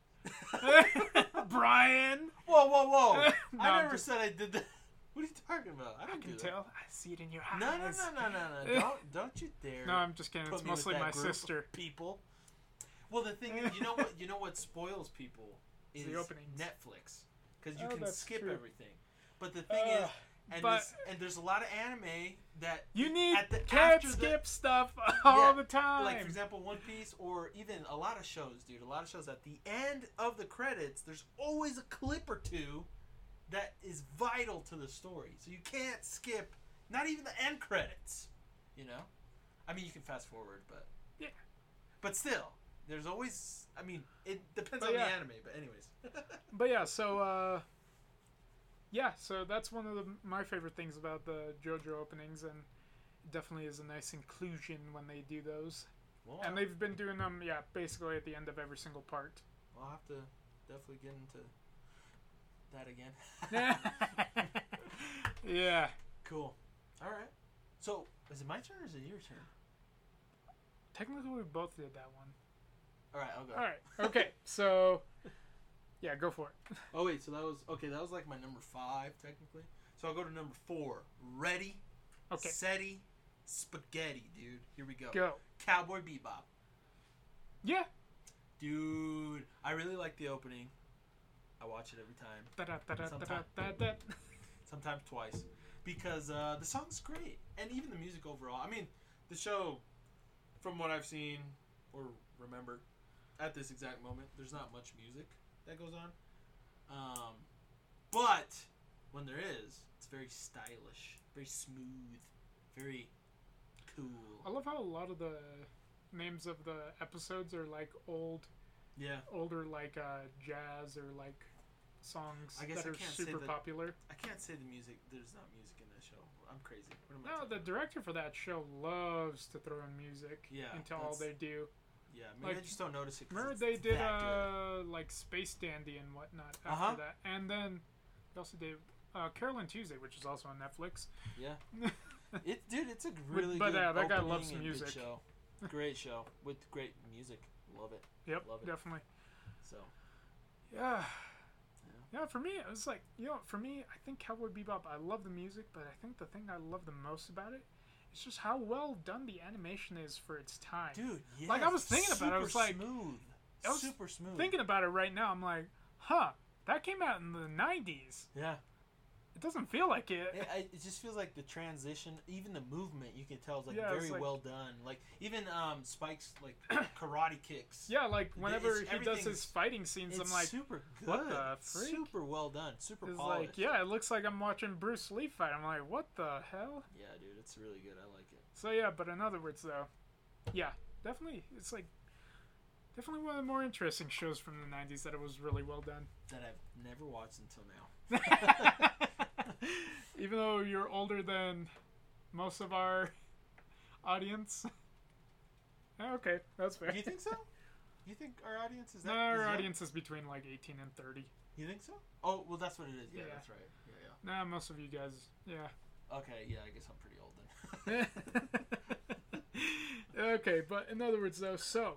Brian! Whoa. No, I never said I did that. What are you talking about? I can tell. I see it in your eyes. No. Don't you dare. No, I'm just kidding. It's mostly my sister. People. Well, the thing is, you know what spoils people is the openings. Netflix, because you can skip everything. But the thing is, and there's a lot of anime that you can't skip stuff all the time. Like for example, One Piece, or even a lot of shows, dude. A lot of shows at the end of the credits, there's always a clip or two that is vital to the story, so you can't skip not even the end credits. I mean, you can fast forward, but yeah. But still, there's always. I mean, it depends on the anime. But anyways. But yeah, so so that's one of my favorite things about the JoJo openings, and it definitely is a nice inclusion when they do those. Well, and they've been doing them, basically at the end of every single part. I'll have to definitely get into that again. Yeah. Cool. All right. So, is it my turn or is it your turn? Technically, we both did that one. All right, I'll go. All right. Okay. So, yeah, go for it. Oh wait, so that was like my number 5 technically. So I'll go to number 4. Ready? Okay. Steady. Spaghetti, dude. Here we go. Go. Cowboy Bebop. Yeah. Dude, I really like the opening. I watch it every time. Sometimes twice. Because the song's great. And even the music overall. I mean, the show, from what I've seen or remember at this exact moment, there's not much music that goes on. But when there is, it's very stylish, very smooth, very cool. I love how a lot of the names of the episodes are like older like jazz or like songs that are super popular. I can't say the music. There's not music in that show. I'm crazy. No, the director for that show loves to throw in music into all they do. Yeah, maybe I just don't notice it. Remember they did like Space Dandy and whatnot after that, and then they also did Carole & Tuesday, which is also on Netflix. Yeah, it's a really good. But that guy loves music. Show. Great show with great music. Love it. Yep, love it. Definitely. So, yeah. For me, it was like, for me, I think Cowboy Bebop, I love the music, but I think the thing I love the most about it is just how well done the animation is for its time. Dude, yeah. Like, I was thinking about it, I was like... Super smooth. Thinking about it right now, I'm like, that came out in the 90s. Yeah. It doesn't feel like it. It just feels like the transition, even the movement, you can tell is like very well done. Like even Spike's like karate kicks. Yeah, like whenever he does his fighting scenes, I'm like, super good. What the freak? Super well done. Super it's polished. Like, it looks like I'm watching Bruce Lee fight. I'm like, what the hell? Yeah, dude, it's really good. I like it. So but in other words though, definitely, it's like definitely one of the more interesting shows from the 90s that it was really well done. That I've never watched until now. Even though you're older than most of our audience. Okay, that's fair. You think so? You think our audience is that? No, our audience is between like 18 and 30. You think so? Oh, well, that's what it is. Yeah, that's right. Yeah. Nah, most of you guys, Okay, yeah, I guess I'm pretty old then. Okay, but in other words, though, so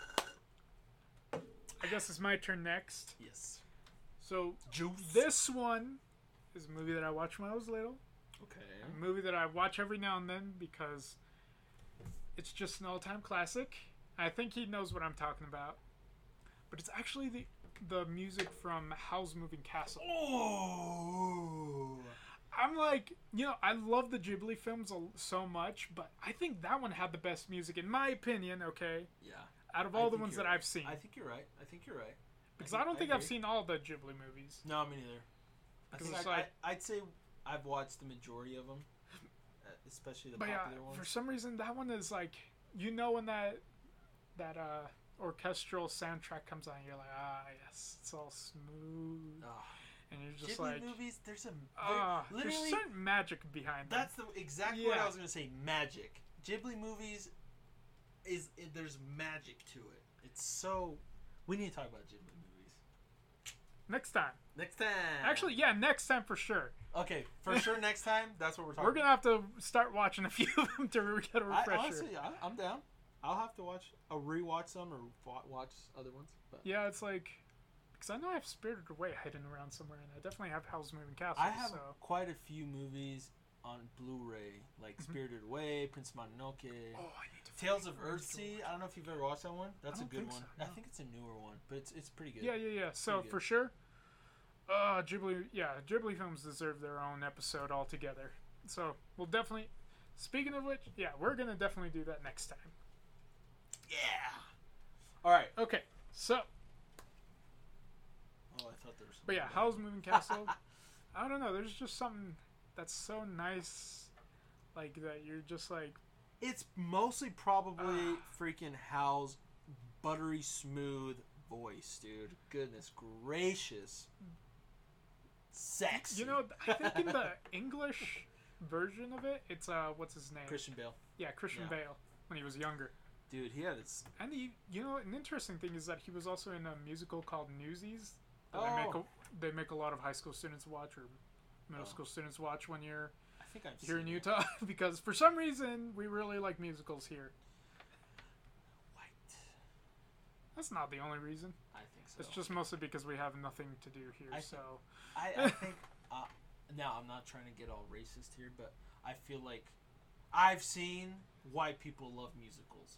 I guess it's my turn next. Yes. So this one is a movie that I watched when I was little. Okay. A movie that I watch every now and then because it's just an all-time classic. I think he knows what I'm talking about. But it's actually the music from Howl's Moving Castle. Oh! I'm like, I love the Ghibli films so much, but I think that one had the best music, in my opinion, okay? Yeah. Out of all the ones that I've seen. I think you're right. Because I don't think I've seen all the Ghibli movies. No, me neither. I'd say I've watched the majority of them, especially the popular ones. For some reason, that one is like, when that orchestral soundtrack comes on, you're like, yes, it's all smooth. And you're just Ghibli like... movies, there's there's certain magic behind them. That's the exact word I was going to say, magic. Ghibli movies, there's magic to it. It's so... We need to talk about Ghibli movies. Next time. Actually, next time for sure. Okay, for sure next time, that's what we're talking about. We're going to have to start watching a few of them to get a refresher. Honestly, I'm down. I'll have to rewatch some or watch other ones. But. Yeah, it's like... Because I know I have Spirited Away hidden around somewhere, and I definitely have Howl's Moving Castle. I have quite a few movies on Blu-ray, like Spirited Away, Prince Mononoke, Tales of Earthsea. I don't know if you've ever watched that one. That's a good one. No. I think it's a newer one, but it's pretty good. Yeah. So for sure, Ghibli films deserve their own episode altogether. So we'll definitely. Speaking of which, we're gonna definitely do that next time. Yeah. All right. Okay. So. Oh, I thought there was. But Howl's Moving Castle. I don't know. There's just something that's so nice, like that. You're just like, It's mostly probably freaking Hal's buttery smooth voice, dude. Goodness gracious. Sexy. You know, I think in the English version of it, it's what's his name? Christian Bale. Yeah, Christian Bale when he was younger. Dude, he had his. And you know, an interesting thing is that he was also in a musical called Newsies. That they make a lot of high school students watch or middle school students watch when you're here in Utah because for some reason we really like musicals here. That's not the only reason. I think so. It's just mostly because we have nothing to do here. I think. Now I'm not trying to get all racist here, but I feel like I've seen why people love musicals.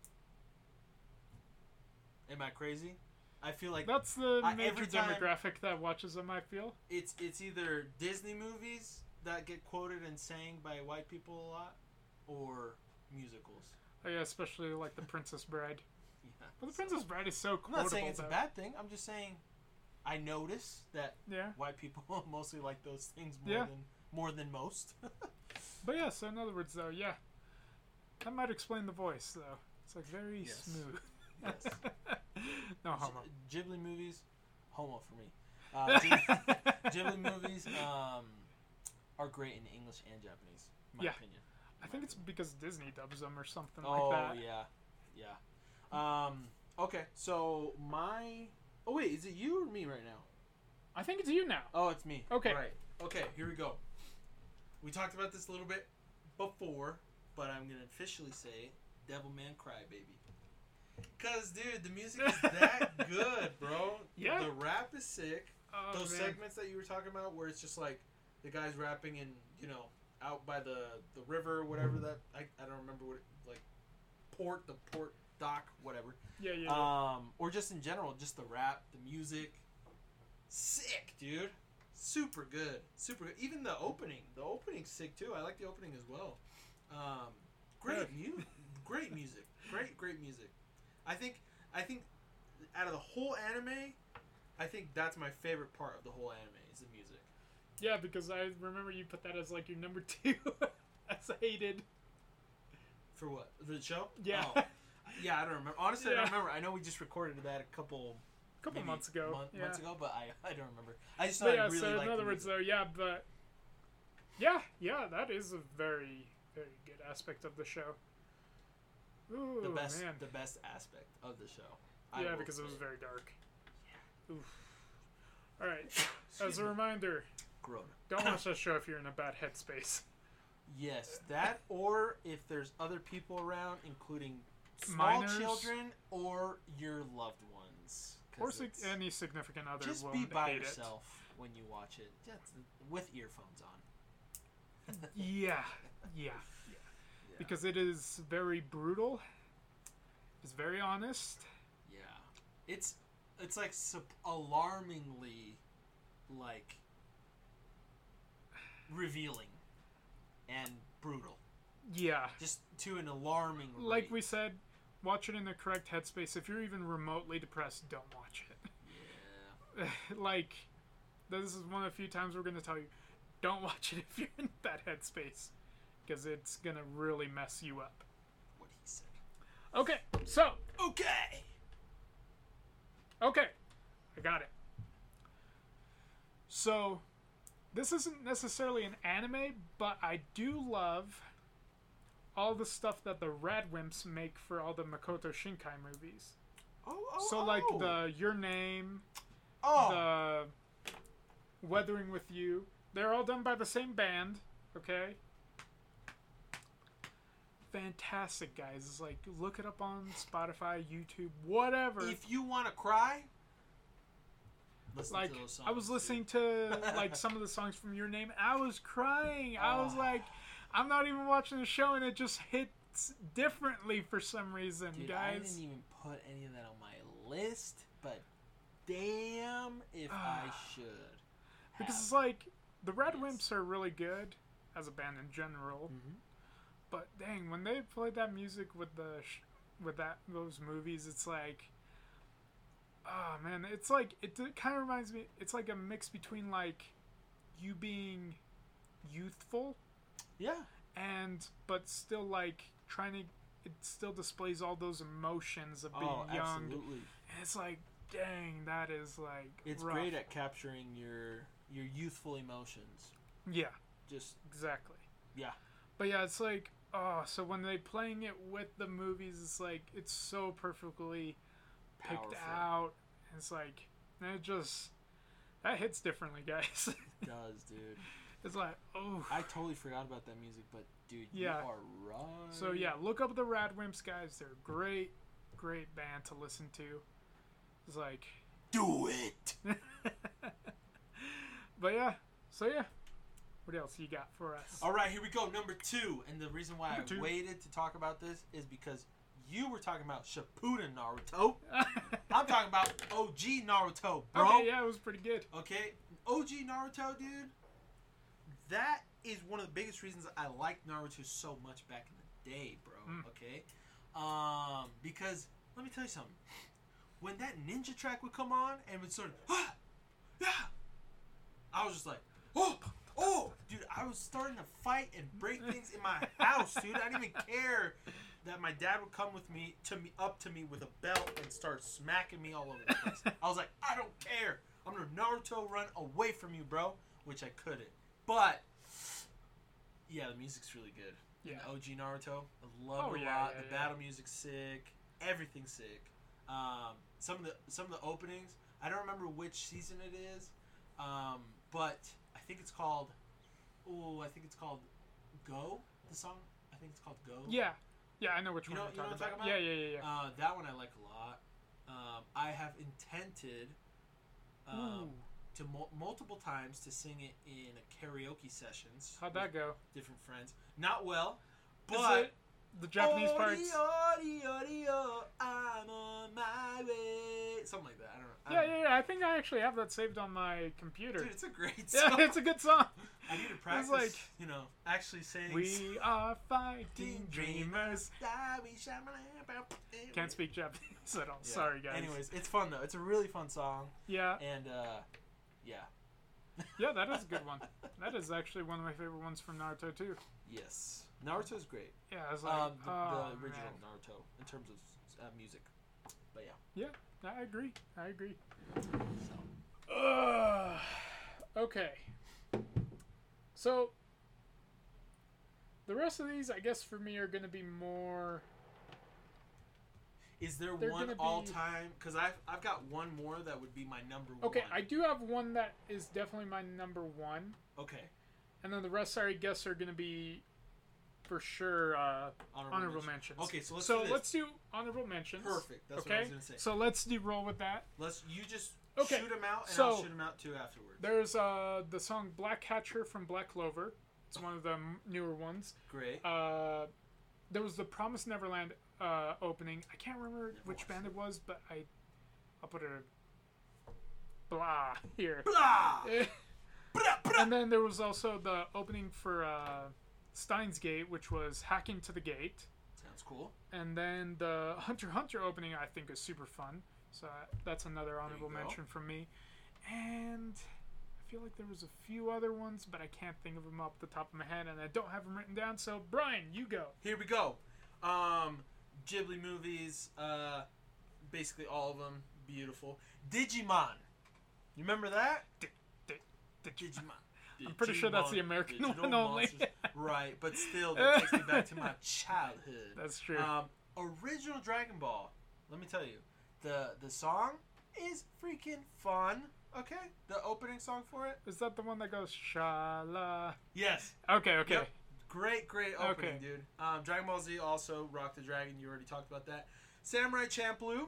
Am I crazy? I feel like that's the major demographic that watches them. I feel it's either Disney movies that get quoted and sang by white people a lot, or musicals. Oh yeah, especially like The Princess Bride. Yeah. Well, The Princess Bride is so quotable. I'm not saying it's a bad thing. I'm just saying I notice that white people mostly like those things more than most. But yeah, so in other words, though, that might explain the voice, though. It's like very smooth. Yes. No homo. Ghibli movies, homo for me. Ghibli movies are great in English and Japanese, in my opinion. I think it's because Disney dubs them or something like that. Oh, yeah. Okay, so Oh, wait, is it you or me right now? I think it's you now. Oh, it's me. Okay. Right. Okay, here we go. We talked about this a little bit before, but I'm going to officially say Devilman Crybaby. Because, dude, the music is that good, bro. Yeah. The rap is sick. Oh, Those segments that you were talking about where it's just like the guy's rapping and, out by the river or whatever that... I don't remember what it... Like, the port dock, whatever. Yeah. Or just in general, just the rap, the music. Sick, dude. Super good. Super good. Even the opening. The opening's sick, too. I like the opening as well. Great music. Great music. Great music. I think out of the whole anime, I think that's my favorite part of the whole anime is the music. Yeah, because I remember you put that as like your number 2. That's hated. For what? For the show? Yeah. Oh. Yeah, I don't remember. Honestly, I don't remember. I know we just recorded that a couple months ago. Months ago, but I don't remember. I just thought I really liked it. So in other words, though, but that is a very, very good aspect of the show. Ooh, the best aspect of the show. Yeah, because it was very dark. Yeah. Oof. All right. As a reminder, don't watch that show if you're in a bad headspace. Yes, that or if there's other people around, including small children or your loved ones. Or any significant other. Just be by yourself when you watch it. Just with earphones on. Yeah. Because it is very brutal. It's very honest. Yeah. It's like alarmingly like revealing and brutal. Yeah. Just to an alarming rate. Like we said, watch it in the correct headspace. If you're even remotely depressed, don't watch it. Yeah. Like, this is one of the few times we're going to tell you, don't watch it if you're in that headspace. Because it's going to really mess you up. What he said. Okay, so. Okay. I got it. So, this isn't necessarily an anime, but I do love all the stuff that the Radwimps make for all the Makoto Shinkai movies. So, like the Your Name, the Weathering with You, they're all done by the same band, okay? Fantastic, guys. It's like, look it up on Spotify, YouTube, whatever. If you want to cry, listen to those songs. I was listening to like some of the songs from Your Name, and I was crying. I was like, I'm not even watching the show, and it just hits differently for some reason, guys. I didn't even put any of that on my list, but damn if I should. Because it's like, the Radwimps are really good as a band in general. Mm-hmm. But dang, when they played that music with those movies, it's like, oh man, it's like it kind of reminds me. It's like a mix between like you being youthful, yeah, but still like trying to. It still displays all those emotions of being young. Absolutely. And it's like, dang, that is like. It's rough. great at capturing your youthful emotions. Yeah. Just exactly. Yeah. But yeah, it's like, so when they playing it with the movies, it's like it's so perfectly picked out. And it's like, and it just that hits differently, guys. It does, dude. It's like, oh. I totally forgot about that music, but dude, you are right. So yeah, look up the Radwimps, guys. They're a great band to listen to. It's like, do it. But yeah, so yeah. What else you got for us? All right, here we go. Number 2, and the reason why I waited to talk about this is because you were talking about Shippuden Naruto. I'm talking about OG Naruto, bro. Okay, yeah, it was pretty good. Okay, OG Naruto, dude. That is one of the biggest reasons I liked Naruto so much back in the day, bro. Okay, because let me tell you something. When that ninja track would come on and would sort of, I was just like, oh, dude, I was starting to fight and break things in my house, dude. I didn't even care that my dad would come up to me with a belt and start smacking me all over the place. I was like, I don't care. I'm gonna Naruto run away from you, bro. Which I couldn't. But yeah, the music's really good. Yeah. OG Naruto, I love it a lot. The battle music's sick. Everything's sick. Some of the openings, I don't remember which season it is, but I think it's called Go. The song, I think it's called Go. Yeah, I know which one you're talking about. Yeah. That one I like a lot. I have intended to multiple times to sing it in karaoke sessions. How'd that go? Different friends. Not well, but the Japanese parts. I'm on my way. Something like that. I don't know. Yeah. I think I actually have that saved on my computer. Dude, it's a great song. Yeah, it's a good song. I need to practice, like, actually saying. We are fighting dreamers. Can't speak Japanese at all. Yeah. Sorry, guys. Anyways, it's fun, though. It's a really fun song. Yeah. And, yeah. Yeah, that is a good one. That is actually one of my favorite ones from Naruto, too. Yes. Naruto's great. Yeah, I was like, the original Naruto, in terms of music. But, yeah. Yeah, I agree. So. Okay. So, the rest of these, I guess, for me, are going to be more... Is there one all-time? Because I've got one more that would be my number one. Okay, I do have one that is definitely my number one. Okay. And then the rest, I guess, are going to be, for sure, honorable mentions. Okay, so let's do honorable mentions. Perfect. That's what I was going to say. So let's roll with that. You just shoot them out, and I'll shoot them out, too, afterwards. There's the song Black Catcher from Black Clover. It's one of the newer ones. Great. There was the Promised Neverland opening. I can't remember which band it was, but I'll put a blah here. Blah! And then there was also the opening for Steins Gate, which was Hacking to the Gate. Sounds cool. And then the Hunter x Hunter opening, I think, is super fun. So that's another honorable mention from me. And I feel like there was a few other ones, but I can't think of them off the top of my head, and I don't have them written down. So, Brian, you go. Here we go. Ghibli movies, basically all of them, beautiful. Digimon. You remember that? Digimon. I'm pretty sure that's the American one only. Right, but still, that takes me back to my childhood. That's true. Original Dragon Ball. Let me tell you, the song is freaking fun. Okay, the opening song for it. Is that the one that goes shala? Yes. Okay. Yep. Great opening, dude. Dragon Ball Z also, Rock the Dragon. You already talked about that. Samurai Champloo,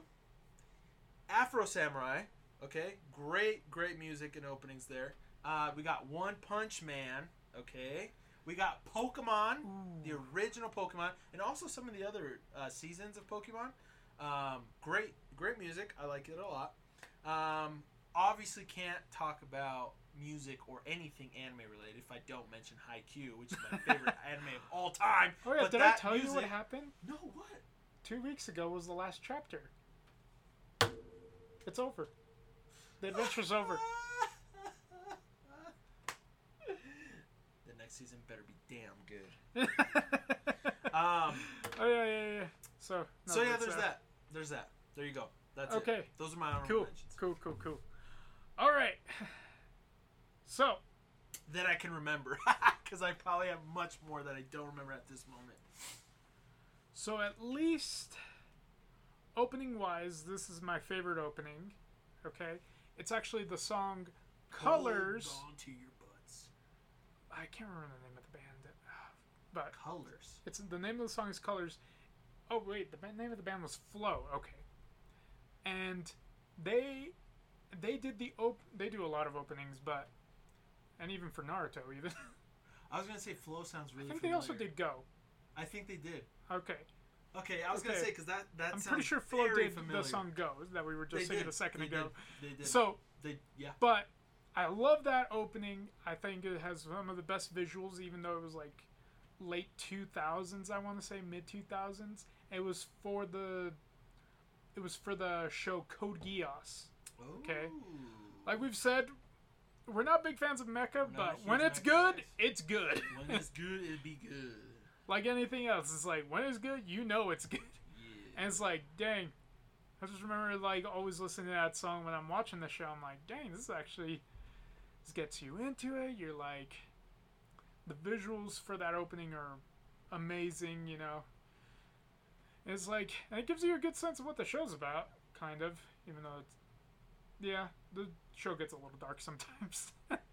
Afro Samurai. Okay, great music and openings there. We got One Punch Man. Okay, we got Pokemon, the original Pokemon, and also some of the other seasons of Pokemon. Great music. I like it a lot. Obviously can't talk about music or anything anime related if I don't mention Haikyuu, which is my favorite anime of all time. Oh yeah, but did I tell you what happened? No, what? 2 weeks ago was the last chapter. It's over. The adventure's over. The next season better be damn good. So yeah, there's that. There's that. There you go. That's okay. It. Those are my honorable mentions. Cool. All right. So. That I can remember. Because I probably have much more that I don't remember at this moment. So at least, opening-wise, this is my favorite opening. Okay? It's actually the song Colors. Hold on to your butts. I can't remember the name of the band. But Colors. It's the name of the song is Colors. Oh, wait. The name of the band was Flow. Okay. And they did they do a lot of openings, but... And even for Naruto, even. I was going to say Flow sounds really familiar. I think they also did Go. I think they did. Okay, I was going to say, because that I'm sounds pretty sure Flow did familiar. the song Go that we were just singing a second ago. They did. So, yeah. But I love that opening. I think it has some of the best visuals, even though it was like late 2000s, I want to say, mid 2000s. It was for the show Code Geass. Okay? Like we've said, we're not big fans of mecha, but when it's good, it's good. When it's good, it'd be good. Like anything else, it's like, when it's good, you know it's good. Yeah. And it's like, dang. I just remember, like, always listening to that song when I'm watching the show. I'm like, dang, this gets you into it. You're like, the visuals for that opening are amazing, you know. It's like, and it gives you a good sense of what the show's about, kind of, even though it's, yeah, the show gets a little dark sometimes.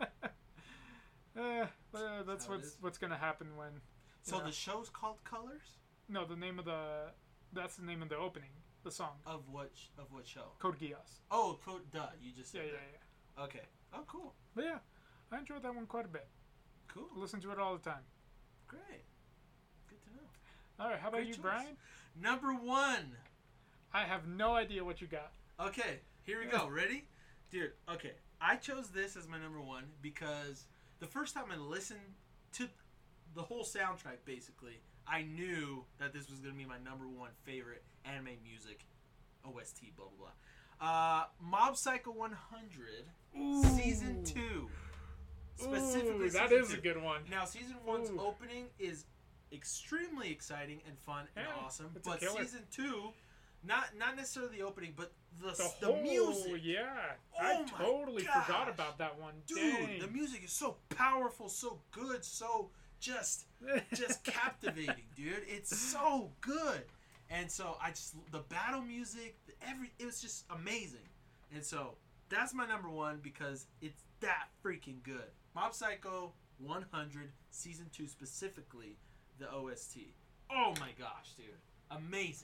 That's what's gonna happen when. So the show's called Colors? No, that's the name of the opening, the song. Of what show? Code Geass. Oh, you just said yeah. Okay. Oh, cool. But yeah, I enjoyed that one quite a bit. Cool. I listen to it all the time. Great. Good to know. All right, how about you, Brian? Number 1. I have no idea what you got. Okay, here we go. Ready? Dude, okay. I chose this as my number 1 because the first time I listened to the whole soundtrack, basically, I knew that this was going to be my number 1 favorite anime music, OST, blah, blah, blah. Mob Psycho 100, Season 2. Specifically, that is a good one. Now, Season 1's opening is extremely exciting and fun and awesome, but Season 2, not necessarily the opening, but the music. Yeah, I totally forgot about that one. Dude, dang. The music is so powerful, so good, so just captivating, dude. It's so good. And so the battle music, it was just amazing. And so that's my number 1 because it's that freaking good. Mob Psycho 100 Season 2 specifically, the OST. Oh my gosh, dude. Amazing.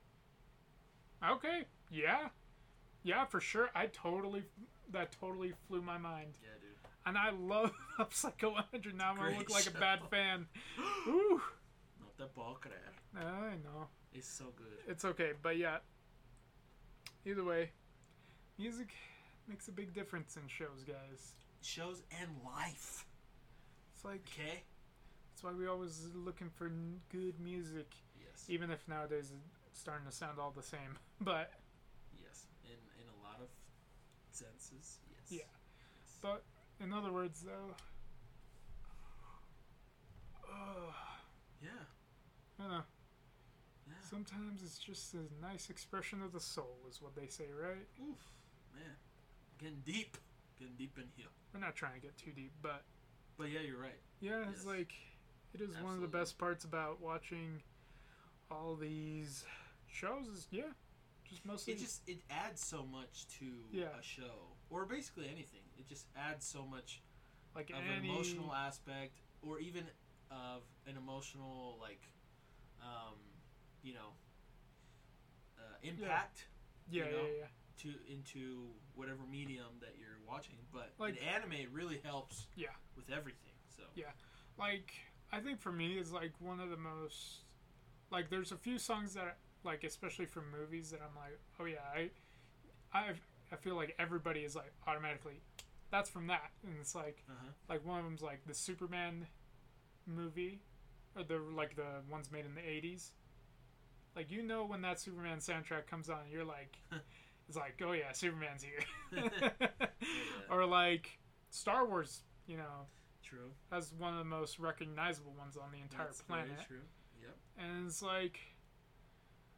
Okay. Yeah, for sure. That totally flew my mind. Yeah, dude. And I love Mob Psycho 100 now. I'm going to look like a bad fan. Ooh. Not the ball crack. I know. It's so good. It's okay, but yeah. Either way, music makes a big difference in shows, guys. Shows and life. It's like... Okay? That's why we always looking for good music. Yes. Even if nowadays it's starting to sound all the same. But... Yes. In a lot of senses, yes. Yeah. Yes. But, in other words, though... Yeah. I don't know. Yeah. Sometimes it's just a nice expression of the soul, is what they say, right? Oof. Man. Getting deep in here. We're not trying to get too deep, but... But yeah, you're right. Yeah, it's like... It is one of the best parts about watching all these shows is, just mostly... It adds so much to a show. Or basically anything. It just adds so much like of an emotional aspect, or even of an emotional, like, impact. Yeah. Into whatever medium that you're watching. But like, in anime, it really helps with everything. So yeah. Like, I think for me, it's like one of the most... Like, there's a few songs that, like, especially from movies, that I'm like, oh yeah, I feel like everybody is like automatically, that's from that. And it's like, like one of them's like the Superman movie, or the ones made in the 80s. Like, you know, when that Superman soundtrack comes on, you're like, it's like, oh yeah, Superman's here. Or like Star Wars, you know. True. That's one of the most recognizable ones on the entire planet. Very true. Yep. And it's like,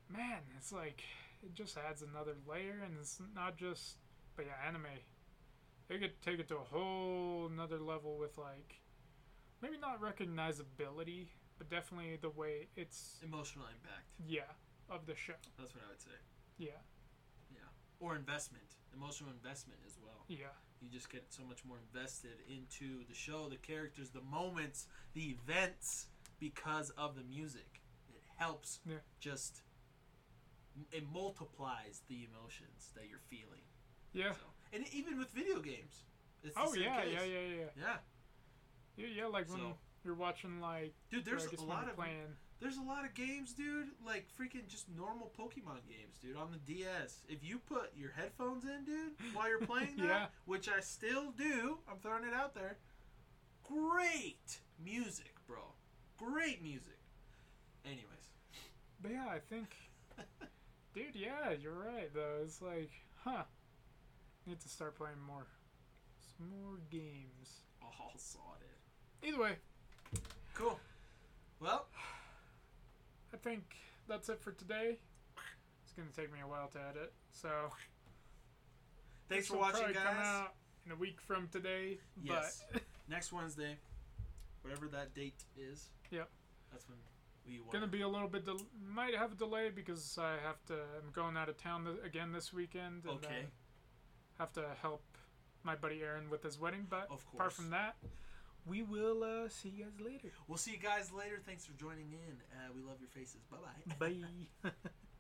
man, it's like it just adds another layer, and it's not just, but yeah, anime. They could take it to a whole another level with like, maybe not recognizability, but definitely the way it's emotional impact. Yeah, of the show. That's what I would say. Yeah. Yeah. Or investment, emotional investment as well. Yeah. You just get so much more invested into the show, the characters, the moments, the events because of the music. It helps. Just it multiplies the emotions that you're feeling. Yeah. So, and even with video games. It's the same case. Yeah. Yeah, like when you're watching like dude, there's a lot of games, dude, like freaking just normal Pokemon games, dude, on the DS. If you put your headphones in, dude, while you're playing that, which I still do, I'm throwing it out there. Great music, bro. Great music. Anyways. But yeah, I think dude, yeah, you're right though. It's like, need to start playing some more games. All sorted. Either way. Cool. Well, I think that's it for today. It's going to take me a while to edit, so thanks for watching, guys. Come out in a week from today. Yes. But next Wednesday, whatever that date is. Yep. That's when we want. Going to be a little bit might have a delay because I'm going out of town again this weekend, and have to help my buddy Aaron with his wedding. But apart from that, we will see you guys later. We'll see you guys later. Thanks for joining in. We love your faces. Bye-bye. Bye.